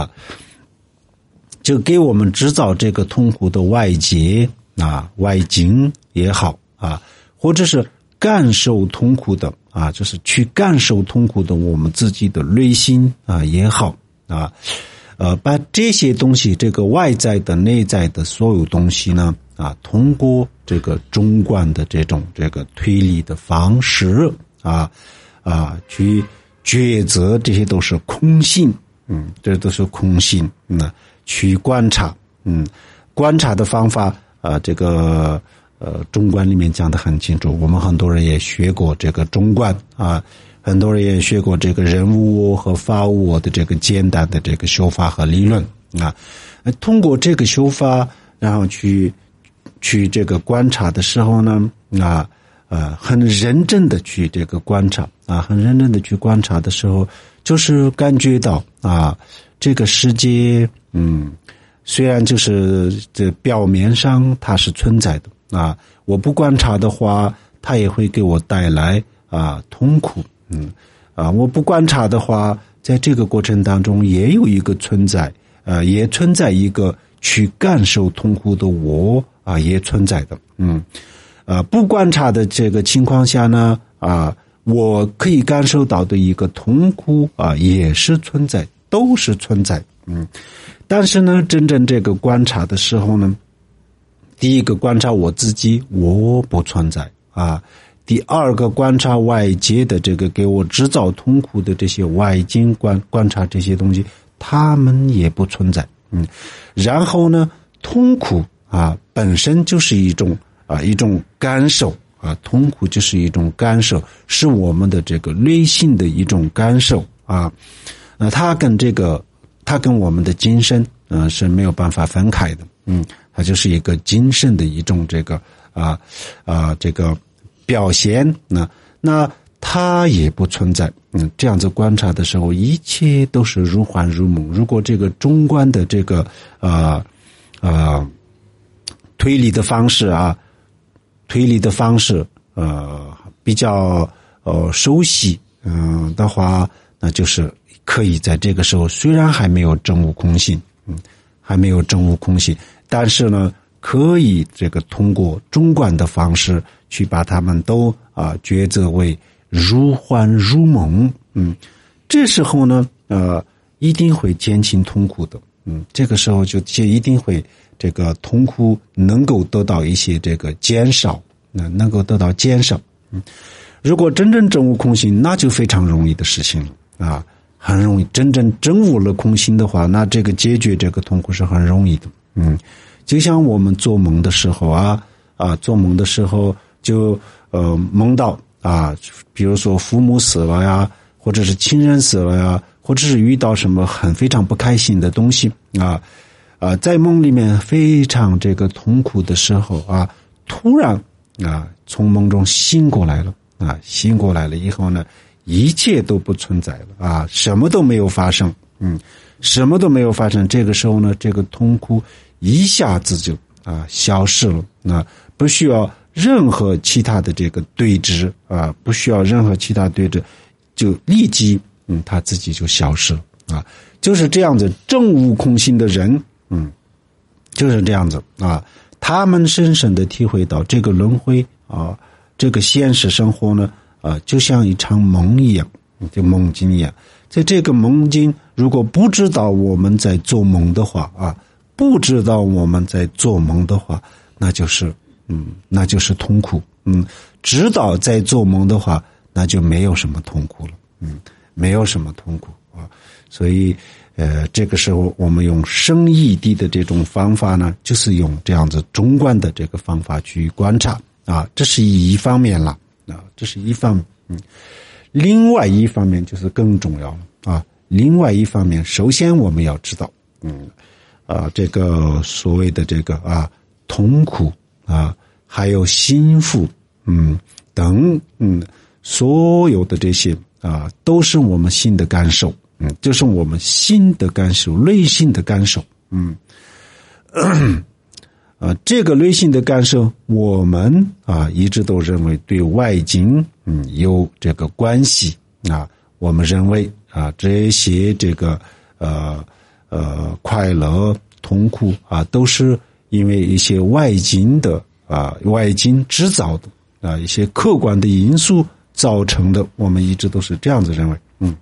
就给我们制造这个痛苦的外界外境也好或者是感受痛苦的就是去感受痛苦的我们自己的内心也好把这些东西，这个外在的内在的所有东西呢通过这个中观的这种这个推理的方式去抉择，这些都是空性。这都是空性。去观察。观察的方法这个中观里面讲得很清楚，我们很多人也学过这个中观很多人也学过这个人无我和法无我的这个简单的这个修法和理论通过这个修法，然后去这个观察的时候呢很认真的去这个观察很认真的去观察的时候，就是感觉到这个世界虽然就是这表面上它是存在的我不观察的话，它也会给我带来痛苦。我不观察的话，在这个过程当中也有一个存在也存在一个去感受痛苦的我也存在的。不观察的这个情况下呢我可以感受到的一个痛苦也是存在，都是存在。但是呢，真正这个观察的时候呢，第一个观察我自己，我不存在第二个观察外界的这个给我制造痛苦的这些外境观察这些东西，他们也不存在。然后呢，痛苦本身就是一种感受痛苦就是一种感受，是我们的这个内心的一种感受它跟我们的精神是没有办法分开的。它就是一个精神的一种这个这个表现。那它也不存在。这样子观察的时候，一切都是如幻如梦。如果这个中观的这个推理的方式比较熟悉的话，那就是可以在这个时候，虽然还没有真悟空性但是呢可以这个通过中观的方式去把他们都抉择为如幻如梦。这时候呢一定会减轻痛苦的。这个时候就一定会这个痛苦能够得到一些这个减少。如果真正真悟空性，那就非常容易的事情了很容易。真正真悟了空性的话，那这个解决这个痛苦是很容易的。就像我们做梦的时候做梦的时候就梦到比如说父母死了呀，或者是亲人死了呀，或者是遇到什么非常不开心的东西在梦里面非常这个痛苦的时候突然从梦中醒过来了醒过来了以后呢，一切都不存在了什么都没有发生。什么都没有发生。这个时候呢，这个痛苦一下子就消失了不需要任何其他的这个对峙不需要任何其他对峙，就立即他自己就消失了就是这样子。真悟空性的人就是这样子他们深深的体会到这个轮回这个现实生活呢就像一场梦一样，就梦境一样。 在这个梦境，如果不知道我们在做梦的话啊，不知道我们在做梦的话，那就是痛苦。知道在做梦的话，那就没有什么痛苦了。没有什么痛苦啊。所以这个时候我们用生意地的这种方法呢，就是用这样子中观的这个方法去观察啊，这是一方面了啊，这是一方面。另外一方面就是更重要了啊。另外一方面，首先我们要知道，这个所谓的这个痛苦啊，还有幸福，等所有的这些都是我们心的感受，就是我们心的感受，内心的感受，这个内心的感受，我们一直都认为对外境有这个关系啊。我们认为这些这个快乐、痛苦都是因为一些外境的外境制造的一些客观的因素造成的。我们一直都是这样子认为。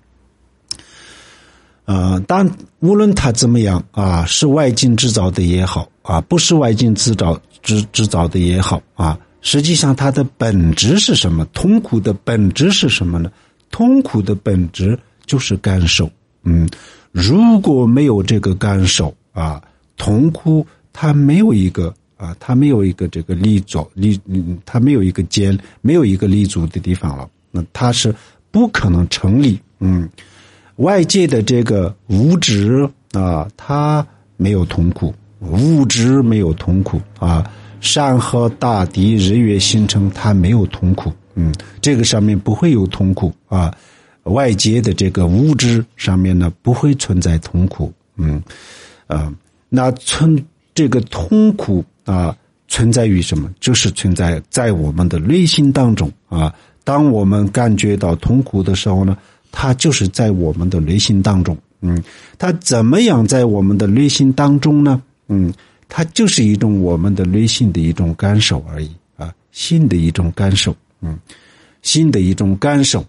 但无论它怎么样是外境制造的也好不是外境制造的也好实际上它的本质是什么？痛苦的本质是什么呢？痛苦的本质就是感受。如果没有这个感受痛苦它没有一个它没有一个这个它没有一个没有一个立足的地方了，那它是不可能成立。外界的这个物质它没有痛苦，物质没有痛苦山河大地日月星辰它没有痛苦，这个上面不会有痛苦外界的这个物质上面呢不会存在痛苦。那这个痛苦存在于什么？就是存在我们的内心当中当我们感觉到痛苦的时候呢，它就是在我们的内心当中。它怎么样在我们的内心当中呢？它就是一种我们的内心的一种感受而已心的一种感受。心的一种感受。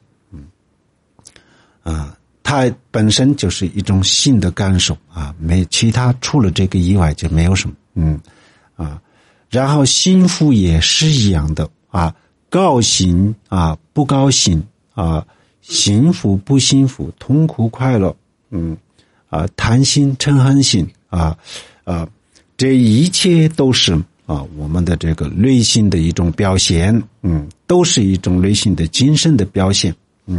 它本身就是一种心的感受没其他，除了这个以外就没有什么。然后幸福也是一样的高兴不高兴幸福不幸福，痛苦快乐贪心嗔恨心这一切都是我们的这个内心的一种表现。都是一种内心的精神的表现。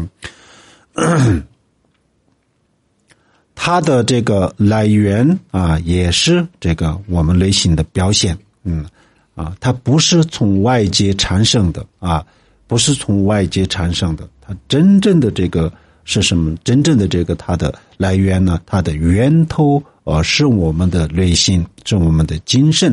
它的这个来源也是这个我们内心的表现。它不是从外界产生的不是从外界产生的，它真正的这个是什么？真正的这个它的来源呢？它的源头是我们的内心，是我们的精神。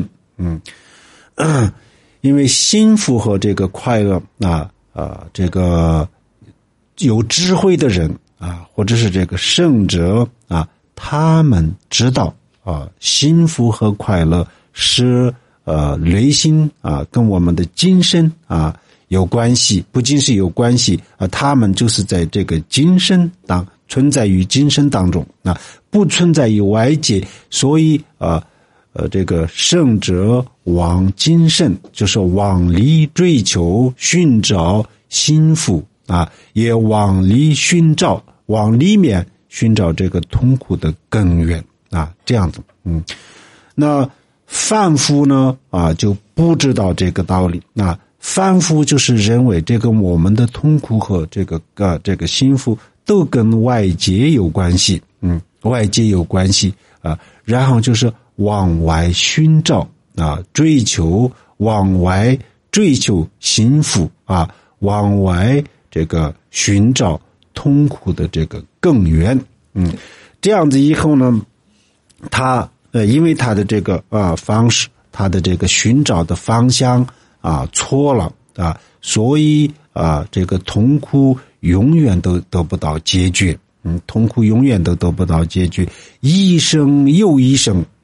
因为幸福和这个快乐这个有智慧的人或者是这个圣者他们知道幸福和快乐是内心跟我们的精神有关系，不仅是有关系他们就是在这个精神存在于精神当中不存在于外界。所以这个圣者往精神，就是往里追求寻找幸福也往里往里面寻找这个痛苦的根源这样子。那凡夫呢就不知道这个道理。凡夫就是认为这个我们的痛苦和这个幸福都跟外界有关系。外界有关系然后就是往外寻找追求，往外追求幸福往外这个寻找痛苦的这个根源。这样子以后呢，他因为他的这个方式，他的这个寻找的方向错了所以这个痛苦永远都得不到解决。痛苦永远都得不到解决，一生又一生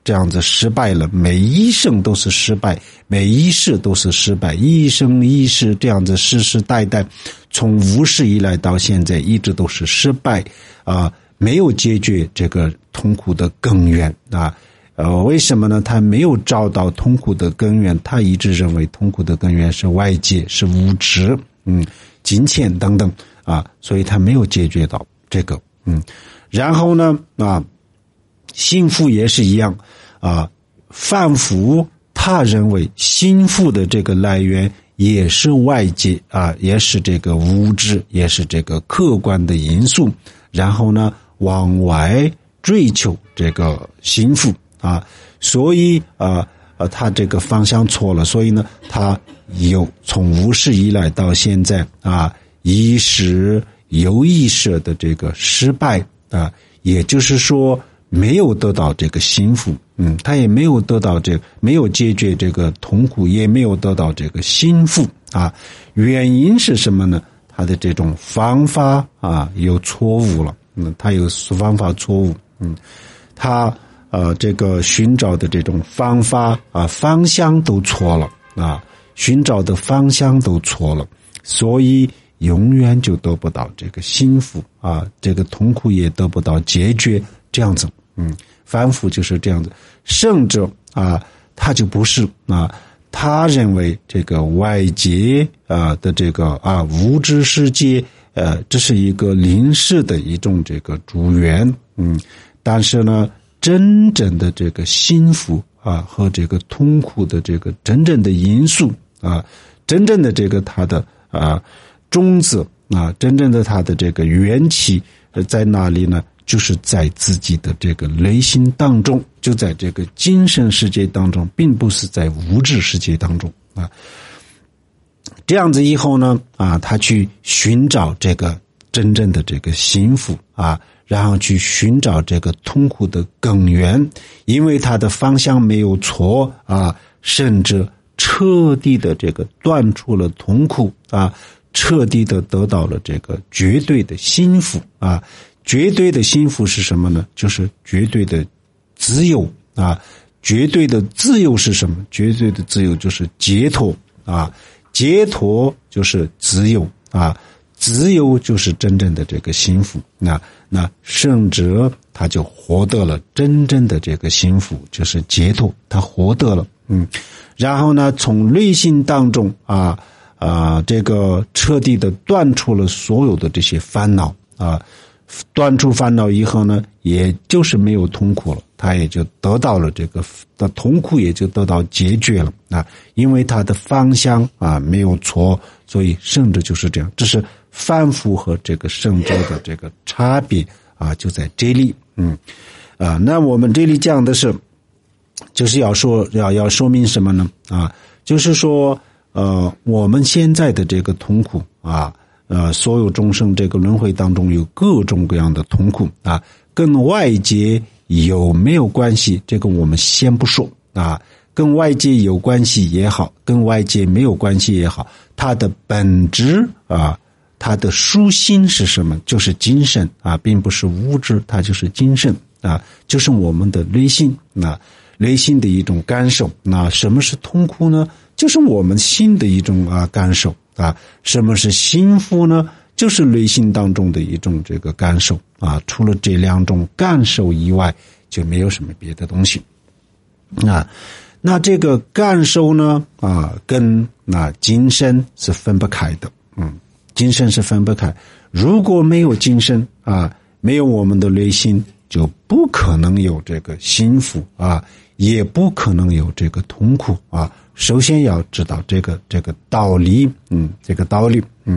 这样子失败了，每一生都是失败，每一世都是失败，一生一世这样子世世代代，从无始以来到现在一直都是失败没有解决这个痛苦的根源为什么呢？他没有找到痛苦的根源，他一直认为痛苦的根源是外界，是物质金钱等等所以他没有解决到这个然后呢幸福也是一样凡夫他认为幸福的这个来源也是外界也是这个物质，也是这个客观的因素，然后呢往外追求这个幸福所以他这个方向错了，所以呢他有从无始以来到现在一时又一时的这个失败也就是说没有得到这个幸福他也没有得到没有解决这个痛苦，也没有得到这个幸福原因是什么呢？他的这种方法有错误了他有方法错误他这个寻找的这种方法方向都错了寻找的方向都错了，所以永远就得不到这个幸福这个痛苦也得不到解决，这样子凡夫就是这样子。圣者他就不是他认为这个外界的这个物质世界这是一个临时的一种这个主源但是呢真正的这个幸福和这个痛苦的这个真正的因素真正的这个它的种子真正的它的这个缘起在哪里呢？就是在自己的这个内心当中，就在这个精神世界当中，并不是在物质世界当中这样子以后呢他去寻找这个真正的这个幸福然后去寻找这个痛苦的根源，因为他的方向没有错甚至彻底的这个断除了痛苦彻底的得到了这个绝对的幸福绝对的幸福是什么呢？就是绝对的自由绝对的自由是什么？绝对的自由就是解脱解脱就是自由自由就是真正的这个幸福那圣者他就获得了真正的这个幸福，就是解脱，他获得了然后呢从内心当中这个彻底的断除了所有的这些烦恼断除烦恼以后呢，也就是没有痛苦了，他也就得到了这个的痛苦也就得到解决了因为他的方向没有错，所以圣者就是这样。这是凡夫和这个圣者的这个差别就在这里那我们这里讲的是就是要说明什么呢就是说我们现在的这个痛苦所有众生这个轮回当中有各种各样的痛苦跟外界有没有关系？这个我们先不说跟外界有关系也好，跟外界没有关系也好，它的本质它的属性是什么？就是精神并不是物质，它就是精神就是我们的内心内心的一种感受。那什么是痛苦呢？就是我们心的一种感受什么是幸福呢？就是内心当中的一种这个感受除了这两种感受以外就没有什么别的东西那这个感受呢跟精神是分不开的精神是分不开。如果没有精神没有我们的内心，就不可能有这个幸福也不可能有这个痛苦首先要知道这个道理这个道理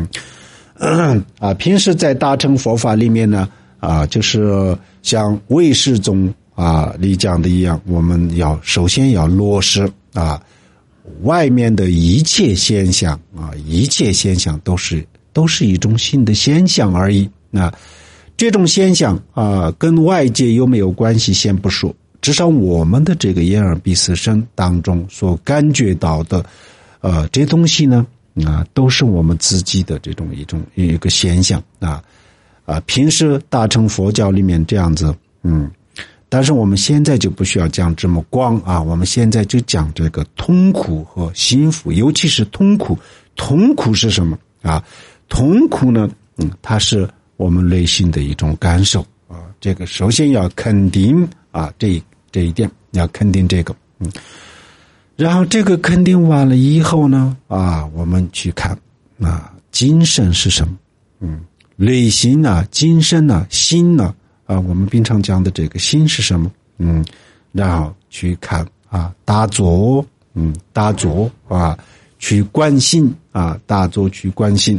平时在大乘佛法里面呢就是像唯识宗里讲的一样，我们首先要落实外面的一切现象一切现象都是一种新的现象而已这种现象跟外界有没有关系先不说，至少我们的这个眼耳鼻舌身当中所感觉到的这些东西呢都是我们自己的这种一个现象平时大乘佛教里面这样子但是我们现在就不需要讲这么广啊，我们现在就讲这个痛苦和幸福，尤其是痛苦。痛苦是什么啊？痛苦呢，它是我们内心的一种感受啊。这个首先要肯定啊，这一点要肯定这个，然后这个肯定完了以后呢，啊，我们去看啊，精神是什么？内心啊，精神啊，心呢？啊，我们平常讲的这个心是什么？然后去看啊，打坐，打坐啊，去观心啊，打坐去观心，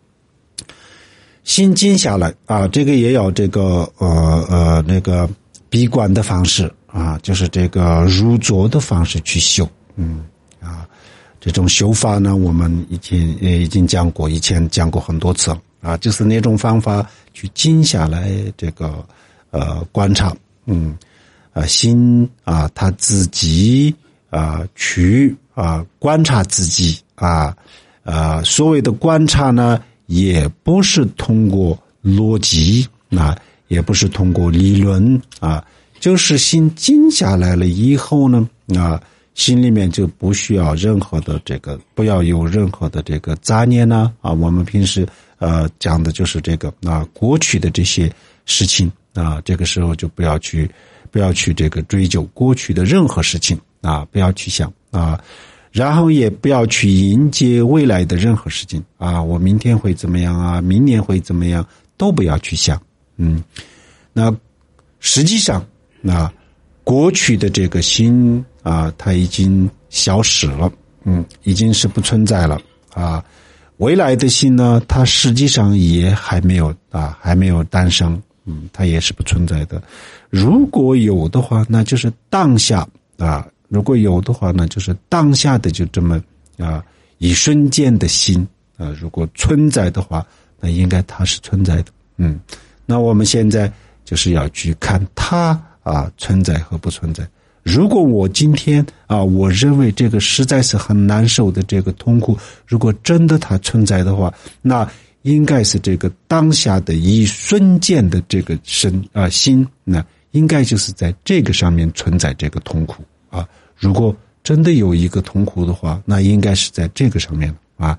心静下来啊，这个也有这个那个闭关的方式啊，就是这个入坐的方式去修，这种修法呢，我们以前讲过，以前讲过很多次了啊，就是那种方法去静下来，这个观察，心啊，他自己啊去观察自己啊，所谓的观察呢，也不是通过逻辑啊，也不是通过理论啊，就是心静下来了以后呢啊。心里面就不需要任何的这个，不要有任何的这个杂念呢啊。我们平时讲的就是这个啊，过去的这些事情啊，这个时候就不要去这个追究过去的任何事情啊，不要去想啊，然后也不要去迎接未来的任何事情啊。我明天会怎么样啊？明年会怎么样？都不要去想。那实际上那过去的这个心啊，它已经消失了，已经是不存在了啊。未来的心呢，它实际上也还没有诞生，它也是不存在的。如果有的话，那就是当下啊；如果有的话呢，就是当下的就这么一瞬间的心啊。如果存在的话，那应该它是存在的，那我们现在就是要去看它存在和不存在。如果我今天我认为这个实在是很难受的这个痛苦，如果真的它存在的话，那应该是这个当下的一瞬间的这个心，那应该就是在这个上面存在这个痛苦啊。如果真的有一个痛苦的话，那应该是在这个上面啊。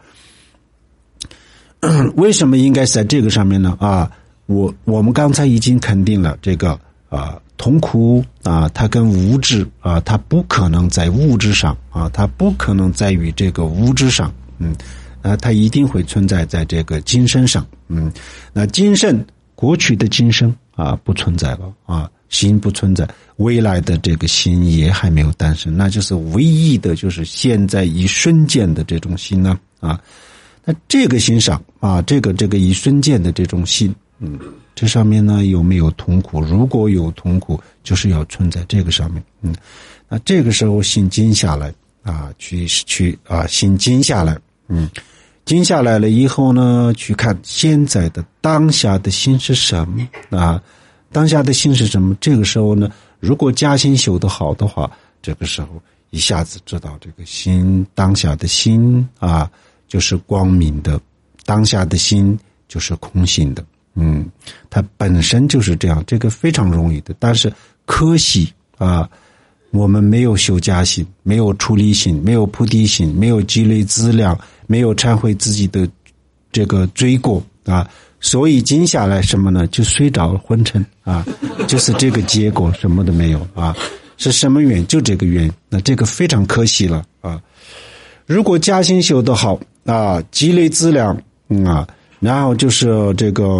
为什么应该是在这个上面呢？我们刚才已经肯定了这个痛苦它跟物质它不可能在物质上它不可能在于这个物质上，它一定会存在在这个精神上，那精神过去的精神不存在了心不存在，未来的这个心也还没有诞生，那就是唯一的就是现在一瞬间的这种心呢那这个心上这个一瞬间的这种心，这上面呢有没有痛苦？如果有痛苦，就是要存在这个上面。那这个时候心静下来心静下来，静下来了以后呢，去看现在的当下的心是什么当下的心是什么？这个时候呢，如果加心修得好的话，这个时候一下子知道这个心当下的心就是光明的，当下的心就是空性的。它本身就是这样，这个非常容易的。但是可惜我们没有修加心，没有出离心，没有菩提心，没有积累资粮，没有忏悔自己的这个罪过所以静下来什么呢？就睡着昏沉就是这个结果，什么都没有是什么缘？就这个缘，那这个非常可惜了如果加心修得好积累资粮然后就是这个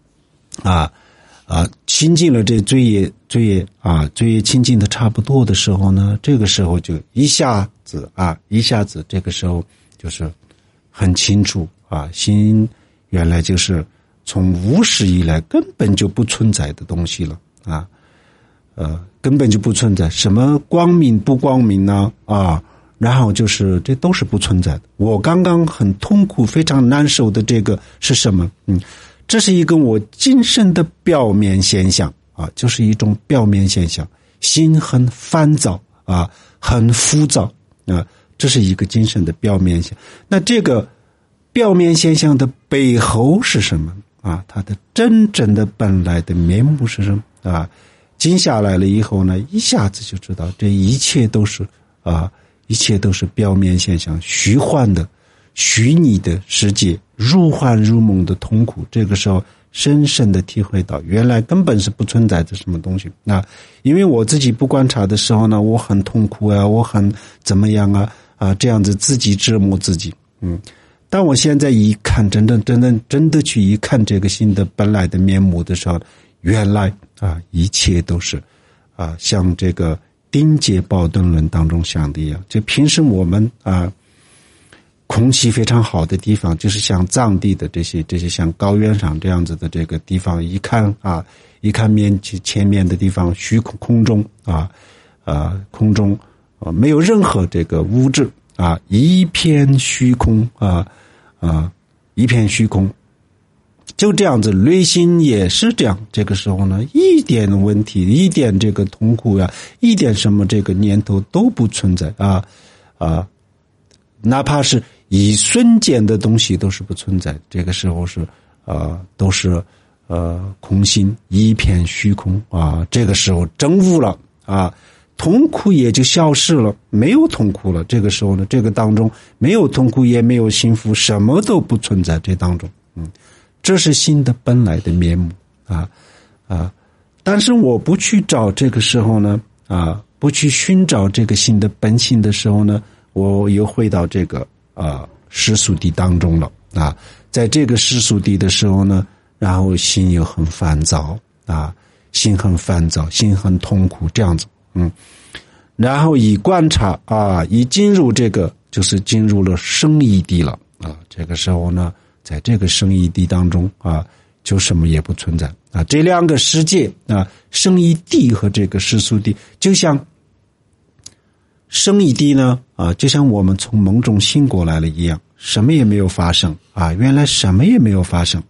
清净了这罪业清净的差不多的时候呢，这个时候就一下子这个时候就是很清楚心原来就是从无始以来根本就不存在的东西了根本就不存在什么光明不光明呢然后就是这都是不存在的。我刚刚很痛苦非常难受的这个是什么？这是一个我精神的表面现象就是一种表面现象，心很烦躁很浮躁这是一个精神的表面现象。那这个表面现象的背后是什么它的真正的本来的面目是什么静下来了以后呢，一下子就知道这一切都是一切都是表面现象，虚幻的虚拟的世界，如幻如梦的痛苦。这个时候深深的体会到原来根本是不存在着什么东西。那因为我自己不观察的时候呢，我很痛苦啊，我很怎么样这样子自己折磨自己。当我现在一看，真的去一看这个心的本来的面目的时候，原来一切都是像这个丁解宝顿论当中想的一样。就平时我们空气非常好的地方，就是像藏地的这些像高原上这样子的这个地方，一看前面的地方虚空中空中没有任何这个物质一片虚空一片虚空，就这样子，内心也是这样。这个时候呢，一点问题，一点这个痛苦一点什么这个念头都不存在哪怕是一瞬间的东西都是不存在。这个时候是都是空心，一片虚空这个时候证悟了痛苦也就消失了，没有痛苦了。这个时候呢，这个当中没有痛苦，也没有幸福，什么都不存在这当中。这是心的本来的面目但是我不去找这个时候呢不去寻找这个心的本性的时候呢，我又回到这个世俗地当中了在这个世俗地的时候呢，然后心又很烦躁心很烦躁，心很痛苦，这样子然后以观察一进入这个就是进入了生意地了这个时候呢，在这个生意地当中就什么也不存在这两个世界生意地和这个世俗地，就像生意地呢就像我们从梦中醒过来了一样，什么也没有发生原来什么也没有发生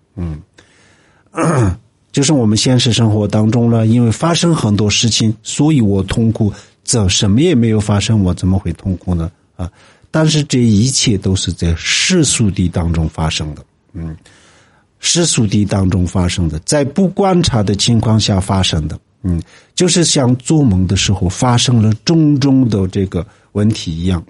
就是我们现实生活当中呢，因为发生很多事情，所以我痛苦。这什么也没有发生，我怎么会痛苦呢但是这一切都是在世俗地当中发生的世俗地当中发生的，在不观察的情况下发生的就是像做梦的时候发生了种种的这个问题一样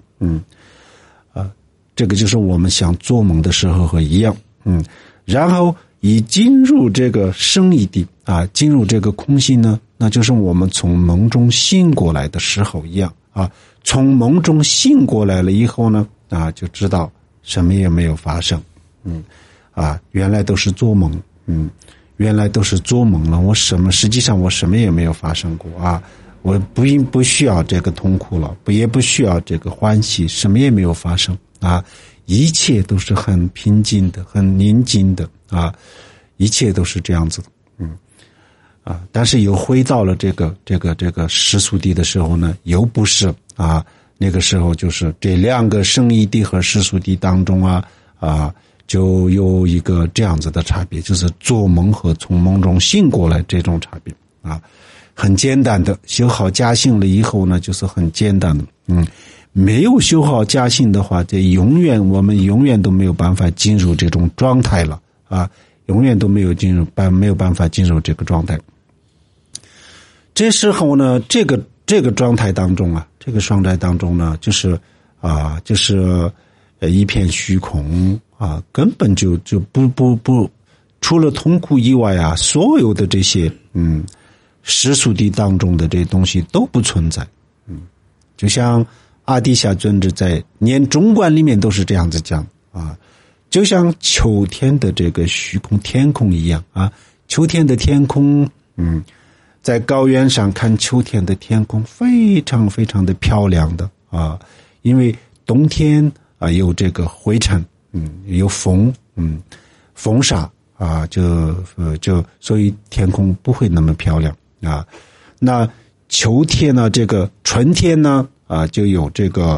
这个就是我们像做梦的时候和一样然后一进入这个生意地进入这个空性呢，那就是我们从梦中醒过来的时候一样从梦中醒过来了以后呢就知道什么也没有发生原来都是做梦原来都是做梦了，实际上我什么也没有发生过我不需要这个痛苦了，也不需要这个欢喜，什么也没有发生一切都是很平静的，很宁静的一切都是这样子的但是又回到了这个世俗地的时候呢，又不是那个时候就是这两个生意地和世俗地当中就有一个这样子的差别，就是做梦和从梦中醒过来这种差别很简单的，修好家性了以后呢，就是很简单的没有修好家性的话，我们永远都没有办法进入这种状态了永远都没有办法进入这个状态。这时候呢，这个状态当中这个状态当中呢，就是一片虚空根本就不除了痛苦以外所有的这些世俗地当中的这些东西都不存在就像阿底峡尊者在念中观里面都是这样子讲就像秋天的这个虚空天空一样秋天的天空在高原上看秋天的天空非常非常的漂亮的因为冬天有这个灰尘有风风沙就所以天空不会那么漂亮那秋天呢，这个春天呢就有这个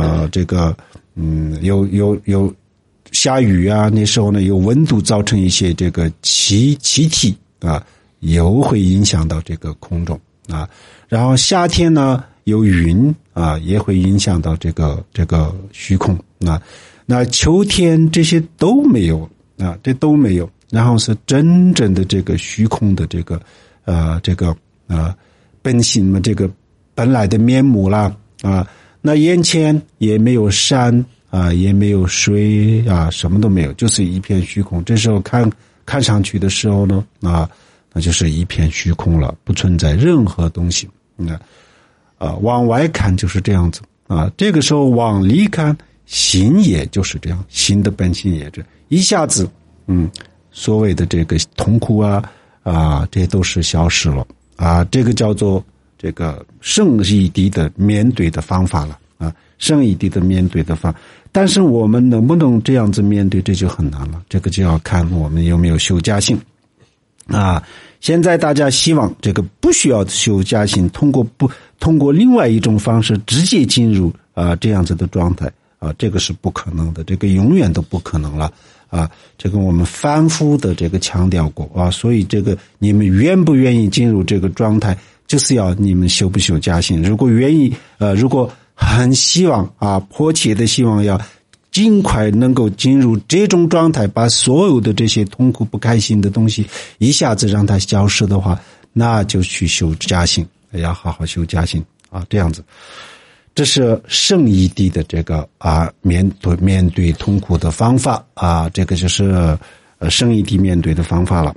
有下雨那时候呢有温度造成一些这个气体又会影响到这个空中然后夏天呢有云也会影响到这个虚空那秋天这些都没有这都没有，然后是真正的这个虚空的这个本性嘛，这个本来的面目啦那眼前也没有山也没有水什么都没有，就是一片虚空。这时候看上去的时候呢那就是一片虚空了，不存在任何东西。往外看就是这样子这个时候往里看，心也就是这样，心的本性也这一下子所谓的这个痛苦这都是消失了这个叫做这个圣义谛的面对的方法了圣义谛的面对的方法。但是我们能不能这样子面对，这就很难了，这个就要看我们有没有修家性现在大家希望这个不需要修家性，通过另外一种方式直接进入这样子的状态这个是不可能的，这个永远都不可能了这个我们反复的这个强调过所以这个你们愿不愿意进入这个状态，就是要你们修不修家性。如果愿意如果很希望迫切的希望要尽快能够进入这种状态，把所有的这些痛苦不开心的东西一下子让它消失的话，那就去修家性，要好好修家性这样子。这是圣义谛的这个面对痛苦的方法这个就是圣义谛面对的方法了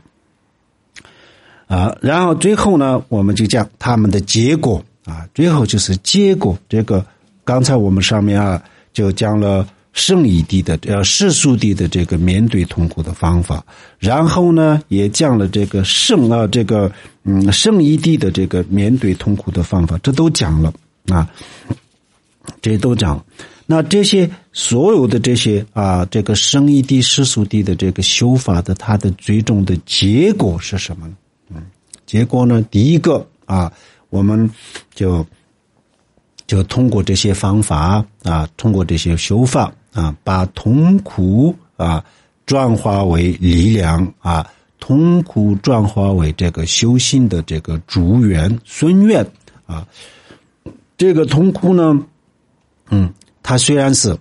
然后最后呢，我们就讲他们的结果最后就是结果。这个刚才我们上面就讲了圣义谛的世俗谛的这个面对痛苦的方法，然后呢也讲了这个圣义谛的这个面对痛苦的方法，这都讲了这都讲。那这些所有的这些这个圣义谛世俗谛的这个修法的它的最终的结果是什么呢结果呢，第一个我们就通过这些方法通过这些修法把痛苦转化为力量痛苦转化为这个修行的这个祝愿顺愿这个痛苦呢它虽然是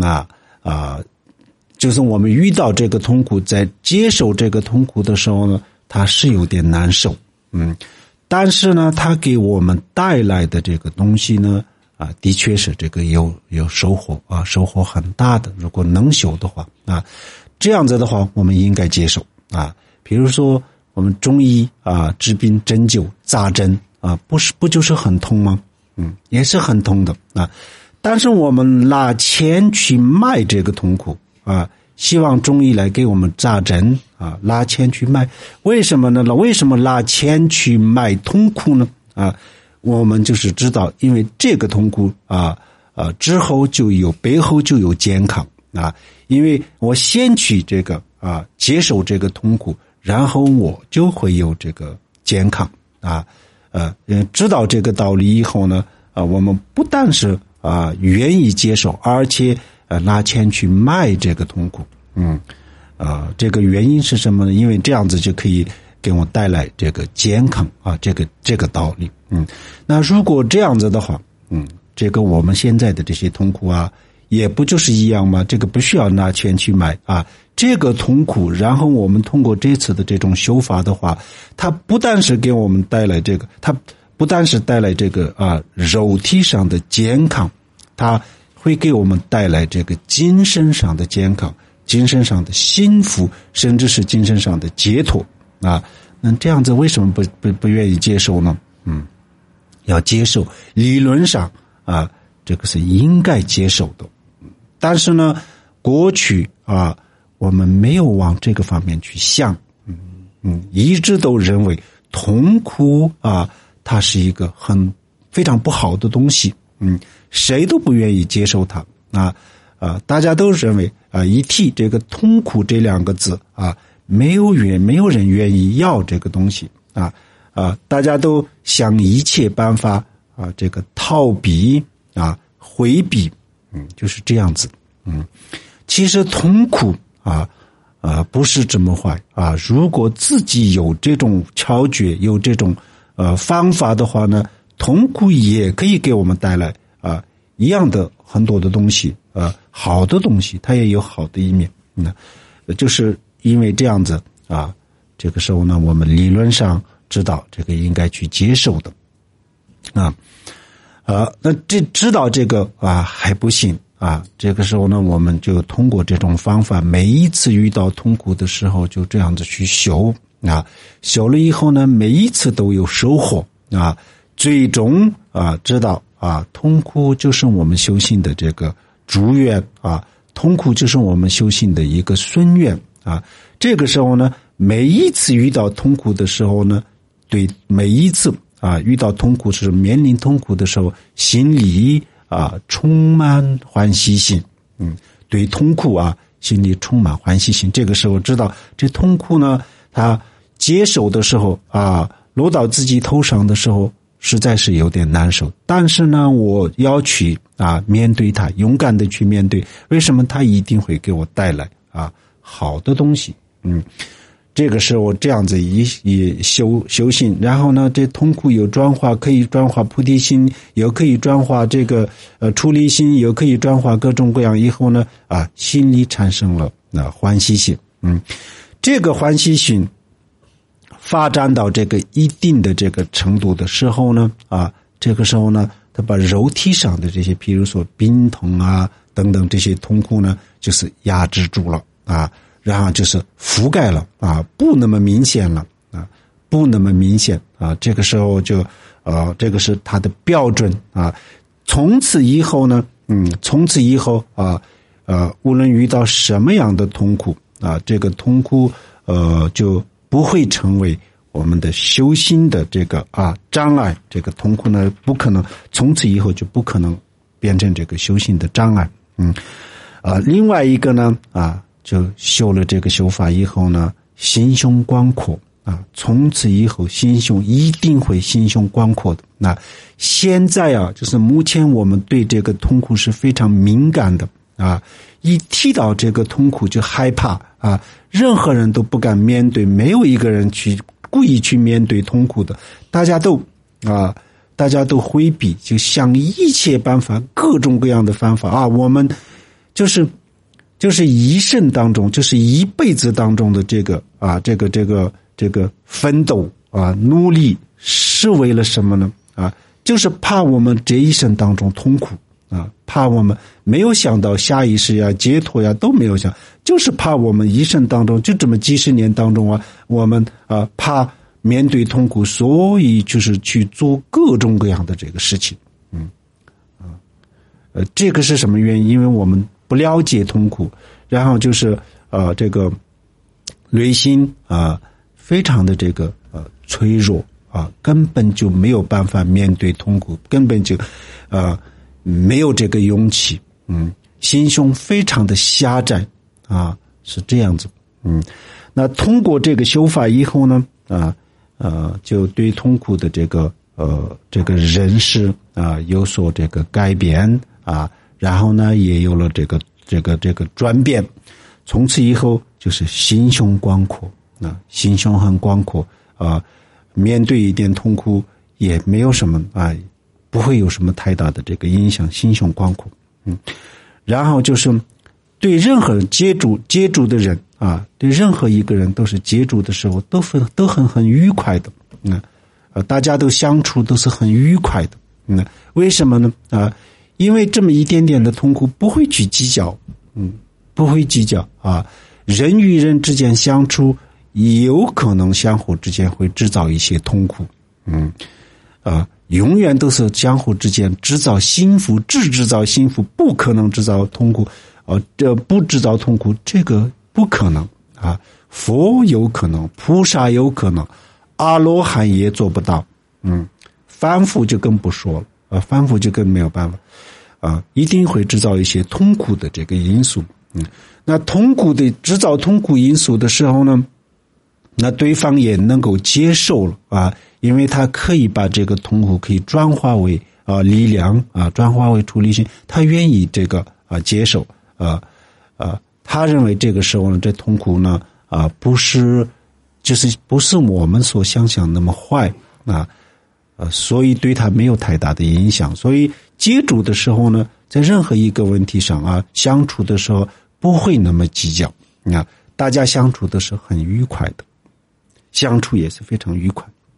就是我们遇到这个痛苦，在接受这个痛苦的时候呢，它是有点难受但是呢它给我们带来的这个东西呢的确是这个有收获收获很大的。如果能修的话这样子的话我们应该接受比如说我们中医治病针灸扎针不就是很痛吗也是很痛的但是我们拿钱去卖这个痛苦希望中医来给我们扎针拿钱去卖，为什么呢？为什么拿钱去卖痛苦呢我们就是知道，因为这个痛苦之后背后就有健康因为我先去这个接受这个痛苦，然后我就会有这个健康知道这个道理以后呢我们不但是愿意接受，而且拿钱去卖这个痛苦这个原因是什么呢？因为这样子就可以给我带来这个健康这个道理那如果这样子的话这个我们现在的这些痛苦也不就是一样吗？这个不需要拿钱去买这个痛苦，然后我们通过这次的这种修法的话，它不但是给我们带来这个，它不但是带来这个肉体上的健康，它会给我们带来这个精神上的健康，精神上的幸福，甚至是精神上的解脱那这样子为什么不愿意接受呢？要接受，理论上这个是应该接受的。但是呢，过去我们没有往这个方面去想，一直都认为痛苦它是一个非常不好的东西，谁都不愿意接受它大家都认为一提这个痛苦这两个字没有人愿意要这个东西大家都想一切办法这个逃避回避就是这样子其实痛苦不是这么坏如果自己有这种察觉，有这种方法的话呢，痛苦也可以给我们带来一样的很多的东西好的东西，它也有好的一面就是因为这样子这个时候呢，我们理论上知道这个应该去接受的那这知道这个还不行这个时候呢，我们就通过这种方法，每一次遇到痛苦的时候就这样子去修修了以后呢，每一次都有收获最终知道痛苦就是我们修行的这个主愿痛苦就是我们修行的一个顺愿这个时候呢，每一次遇到痛苦的时候呢，对每一次遇到痛苦是面临痛苦的时候，心里充满欢喜心对痛苦心里充满欢喜心。这个时候知道这痛苦呢，他接手的时候落到自己头上的时候实在是有点难受，但是呢我要去面对它，勇敢的去面对。为什么？它一定会给我带来好的东西这个时候这样子一修行，然后呢这痛苦有转化，可以转化菩提心，也可以转化这个出离心，也可以转化各种各样，以后呢心里产生了欢喜心这个欢喜心发展到这个一定的这个程度的时候呢这个时候呢，他把肉体上的这些比如说病痛等等这些痛苦呢就是压制住了然后就是覆盖了不那么明显了不那么明显这个时候就这个是它的标准从此以后呢从此以后无论遇到什么样的痛苦这个痛苦就不会成为我们的修心的这个障碍，这个痛苦呢不可能从此以后就不可能变成这个修心的障碍另外一个呢就修了这个修法以后呢，心胸广阔从此以后心胸一定会心胸广阔的现在就是目前我们对这个痛苦是非常敏感的一提到这个痛苦就害怕任何人都不敢面对，没有一个人去故意去面对痛苦的，大家都回避，就想一切办法，各种各样的方法我们就是一生当中，就是一辈子当中的这个这个奋斗努力是为了什么呢就是怕我们这一生当中痛苦怕我们没有想到下一世解脱都没有想，就是怕我们一生当中就这么几十年当中我们怕面对痛苦，所以就是去做各种各样的这个事情这个是什么原因？因为我们不了解痛苦，然后就是这个内心非常的这个脆弱根本就没有办法面对痛苦，根本就没有这个勇气心胸非常的狭窄是这样子那通过这个修法以后呢就对痛苦的这个认识有所这个改变然后呢也有了这个转变，从此以后就是心胸广阔心胸很广阔面对一点痛苦也没有什么不会有什么太大的这个影响，心胸广阔然后就是对任何接触的人对任何一个人都是接触的时候都很愉快的大家都相处都是很愉快的为什么呢因为这么一点点的痛苦不会去计较不会计较人与人之间相处有可能相互之间会制造一些痛苦永远都是相互之间制造幸福，只制造幸福，不可能制造痛苦这不制造痛苦，这个不可能佛有可能，菩萨有可能，阿罗汉也做不到凡夫就更不说了凡夫就更没有办法一定会制造一些痛苦的这个因素那制造痛苦因素的时候呢，那对方也能够接受了因为他可以把这个痛苦可以转化为力量转化为出离心，他愿意这个接受他认为这个时候呢，这痛苦呢不是我们所想象那么坏所以对他没有太大的影响，所以接触的时候呢，在任何一个问题上相处的时候不会那么计较大家相处的是很愉快的，相处也是非常愉快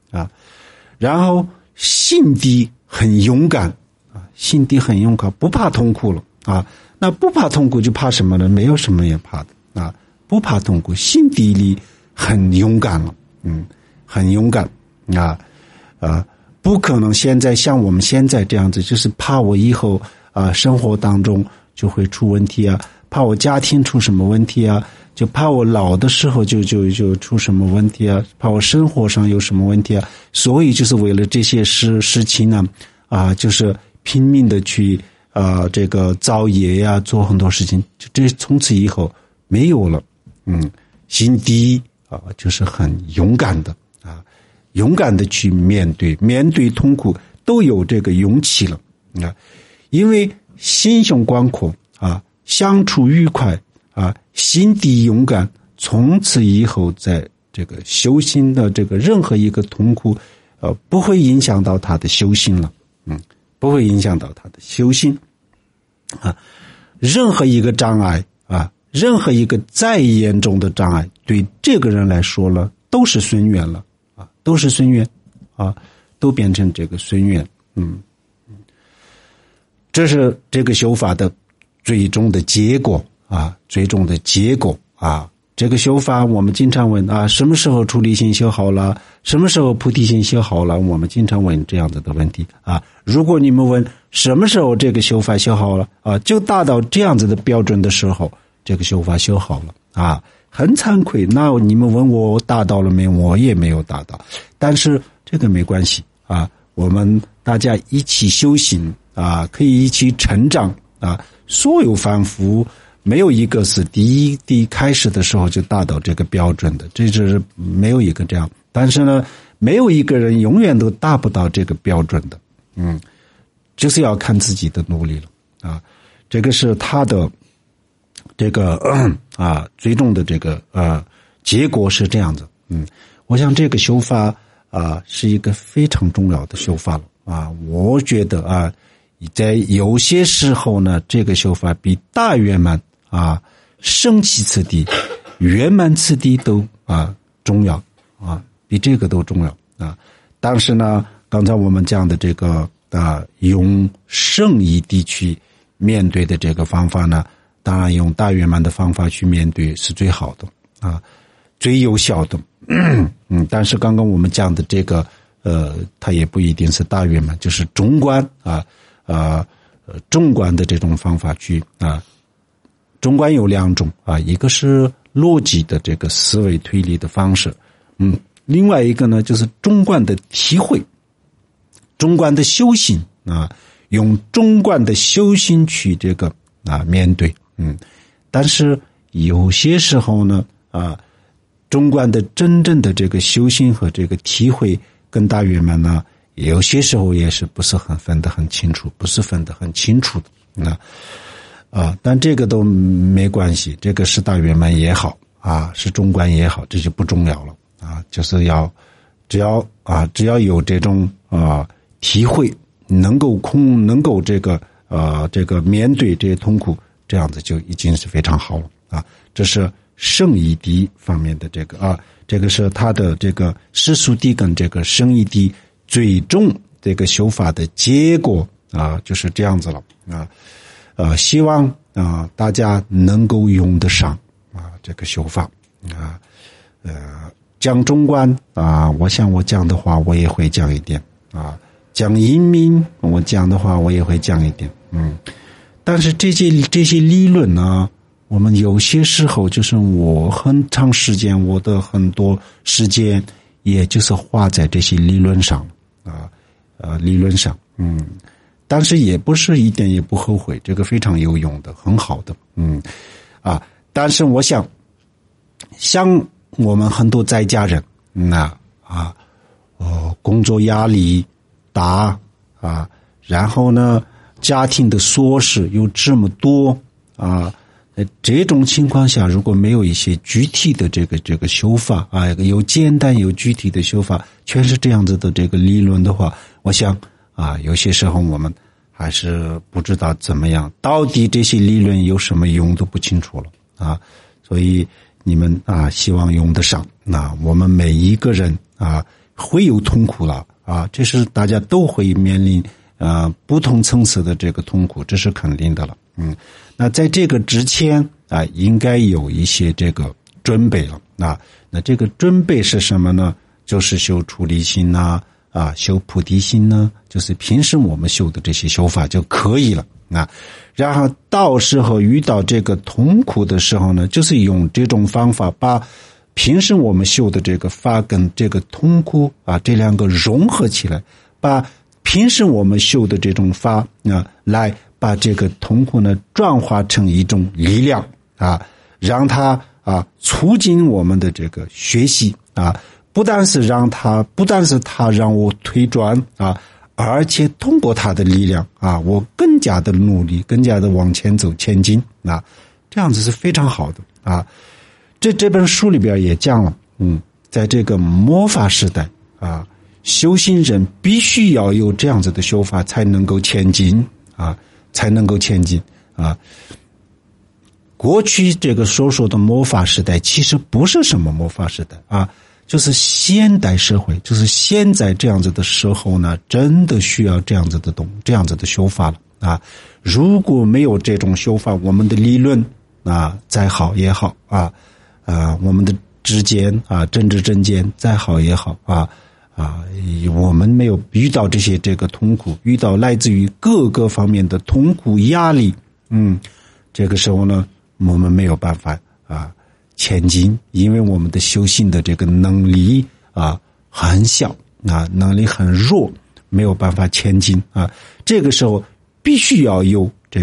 啊。然后心地很勇敢啊，心地很勇敢，不怕痛苦了啊。那不怕痛苦就怕什么呢？没有什么也怕的啊，不怕痛苦，心底里很勇敢了，很勇敢不可能现在像我们现在这样子，就是怕我以后生活当中就会出问题啊，怕我家庭出什么问题啊，就怕我老的时候就出什么问题啊，怕我生活上有什么问题啊，所以就是为了这些事情呢就是拼命的去这个造业呀，做很多事情，就这从此以后没有了，心地就是很勇敢的勇敢的去面对痛苦，都有这个勇气了因为心胸广阔相处愉快心地勇敢，从此以后在这个修行的这个任何一个痛苦不会影响到他的修行了，不会影响到他的修行任何一个障碍任何一个再严重的障碍，对这个人来说了都是孙缘了都是孙缘都变成这个孙缘这是这个修法的最终的结果最终的结果这个修法我们经常问什么时候出离心修好了，什么时候菩提心修好了，我们经常问这样子的问题如果你们问什么时候这个修法修好了就达到这样子的标准的时候，这个修法修好了很惭愧，那你们问我达到了没有，我也没有达到，但是这个没关系我们大家一起修行可以一起成长所有凡夫没有一个是第一开始的时候就达到这个标准的，这是没有一个这样，但是呢没有一个人永远都达不到这个标准的就是要看自己的努力了这个是他的这个最终的这个结果是这样子我想这个修法是一个非常重要的修法了我觉得在有些时候呢，这个修法比大圆满升起次第圆满次第都重要比这个都重要但是呢刚才我们讲的这个用圣义地去面对的这个方法呢，当然用大圆满的方法去面对是最好的最有效的但是刚刚我们讲的这个它也不一定是大圆满，就是中观中观的这种方法去中观有两种一个是逻辑的这个思维推理的方式另外一个呢就是中观的体会，中观的修行用中观的修行去这个面对但是有些时候呢中观的真正的这个修行和这个体会跟大圆满呢有些时候也是不是很分得很清楚，不是分得很清楚的但这个都没关系，这个是大圆满也好是中观也好，这就不重要了就是只要有这种体会，能够这个面对这些痛苦，这样子就已经是非常好了这是圣义谛方面的这个这个是他的这个世俗谛跟这个圣义谛最终这个修法的结果就是这样子了希望大家能够用得上这个修法讲中观我想我讲的话我也会讲一点讲因明我讲的话我也会讲一点但是这些理论呢我们有些时候就是我很长时间我的很多时间也就是花在这些理论上理论上但是也不是一点也不后悔，这个非常有用的，很好的但是我想像我们很多在家人工作压力大然后呢家庭的琐事又这么多这种情况下如果没有一些具体的这个修法有简单有具体的修法，全是这样子的这个理论的话，我想有些时候我们还是不知道怎么样，到底这些理论有什么用都不清楚了所以你们希望用得上我们每一个人会有痛苦了啊，这是大家都会面临不同层次的这个痛苦，这是肯定的了。那在这个之前啊，应该有一些这个准备了啊。那这个准备是什么呢？就是修出离心呐，修菩提心呢，就是平时我们修的这些修法就可以了啊。然后到时候遇到这个痛苦的时候呢，就是用这种方法把平时我们修的这个法跟这个痛苦啊这两个融合起来，把平时我们修的这种法来把这个痛苦呢转化成一种力量啊，让它促进我们的这个学习啊，不但是它让我推转啊，而且通过它的力量啊，我更加的努力，更加的往前走前进啊，这样子是非常好的啊。这本书里边也讲了，在这个末法时代啊，修行人必须要有这样子的修法才能够前进啊，才能够前进啊。过去这个所说的末法时代其实不是什么末法时代啊，就是现代社会，就是现在这样子的时候呢，真的需要这样子的修法了啊。如果没有这种修法，我们的理论再好也好我们的知见政治正见再好也好我们没有遇到这个痛苦，遇到来自于各个方面的痛苦压力，这个时候呢，我们没有办法前进，因为我们的修行的这个能力很小能力很弱，没有办法前进这个时候必须要有这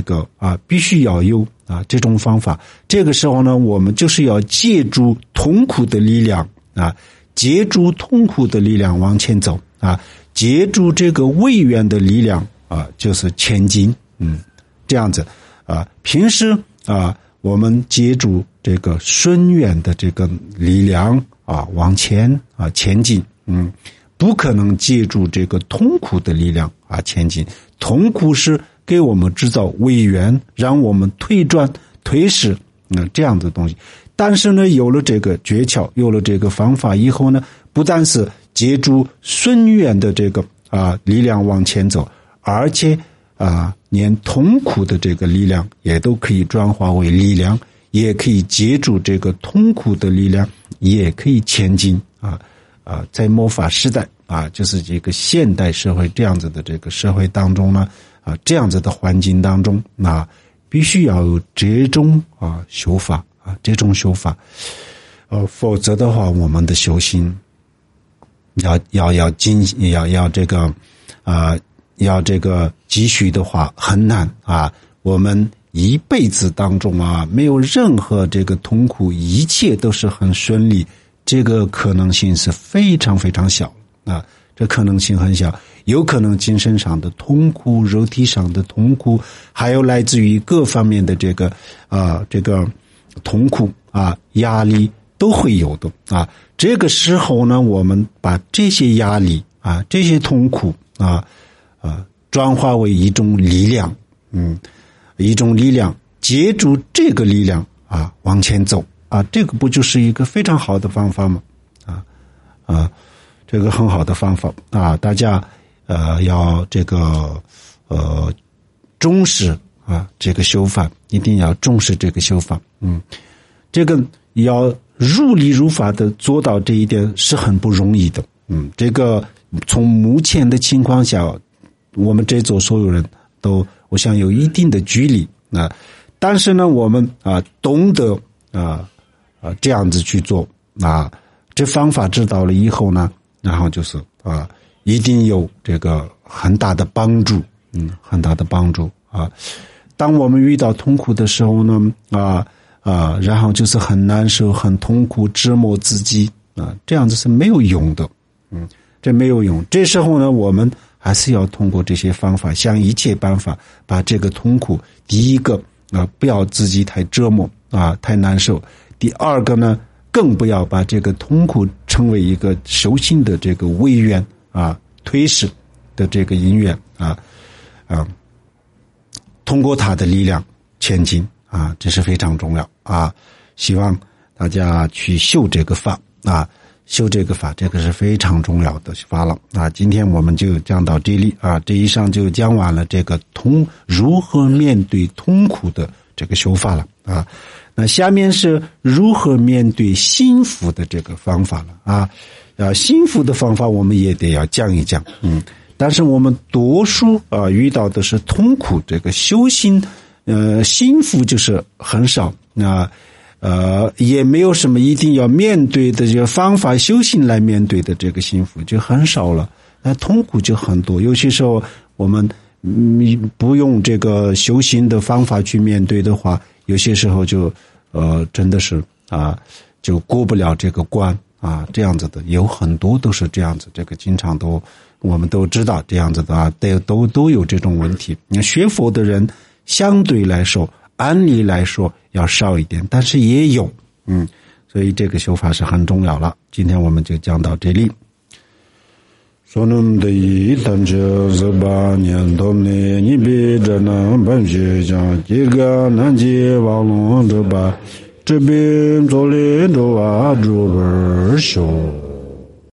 种方法。这个时候呢，我们就是要借助痛苦的力量借助痛苦的力量往前走借助这个违愿的力量就是前进这样子平时我们借助这个顺愿的这个力量往前前进不可能借助这个痛苦的力量前进。痛苦是给我们制造违愿，让我们退转退失这样的东西。但是呢，有了这个诀窍，有了这个方法以后呢，不但是借助顺愿的这个力量往前走，而且连痛苦的这个力量也都可以转化为力量，也可以借助这个痛苦的力量，也可以前进在末法时代就是这个现代社会这样子的这个社会当中呢这样子的环境当中必须要有这种修法这种修法否则的话我们的修行要这个继续的话很难我们一辈子当中没有任何这个痛苦，一切都是很顺利，这个可能性是非常非常小这可能性很小，有可能精神上的痛苦，肉体上的痛苦，还有来自于各方面的这个痛苦压力都会有的这个时候呢，我们把这些压力这些痛苦转化为一种力量一种力量，借助这个力量往前走这个不就是一个非常好的方法吗这个很好的方法大家要这个重视这个修法，一定要重视这个修法这个要如理如法的做到这一点是很不容易的这个从目前的情况下，我们这座所有人都我想有一定的距离但是呢，我们懂得这样子去做这方法知道了以后呢，然后就是一定有这个很大的帮助很大的帮助当我们遇到痛苦的时候呢然后就是很难受很痛苦，折磨自己这样子是没有用的这没有用。这时候呢，我们还是要通过这些方法，想一切办法把这个痛苦，第一个不要自己太折磨太难受，第二个呢，更不要把这个痛苦成为一个修行的这个违愿推使的这个因缘通过它的力量前进这是非常重要希望大家去修这个法修这个法，这个是非常重要的法了啊。今天我们就讲到这里啊，这一上就讲完了这个如何面对痛苦的这个修法了啊。那下面是如何面对幸福的这个方法了啊。幸福的方法我们也得要讲一讲，但是我们多数遇到的是痛苦，这个修行幸福就是很少也没有什么一定要面对的这个方法，修行来面对的这个幸福就很少了，那痛苦就很多。有些时候我们不用这个修行的方法去面对的话，有些时候就真的是就过不了这个关这样子的，有很多都是这样子，这个经常我们都知道这样子的都有这种问题。你学佛的人相对来说案例来说要少一点，但是也有所以这个修法是很重要了。今天我们就讲到这里。说能得一单车18年多内，你别这那本学讲几个南极网络这把这边做的都主本修。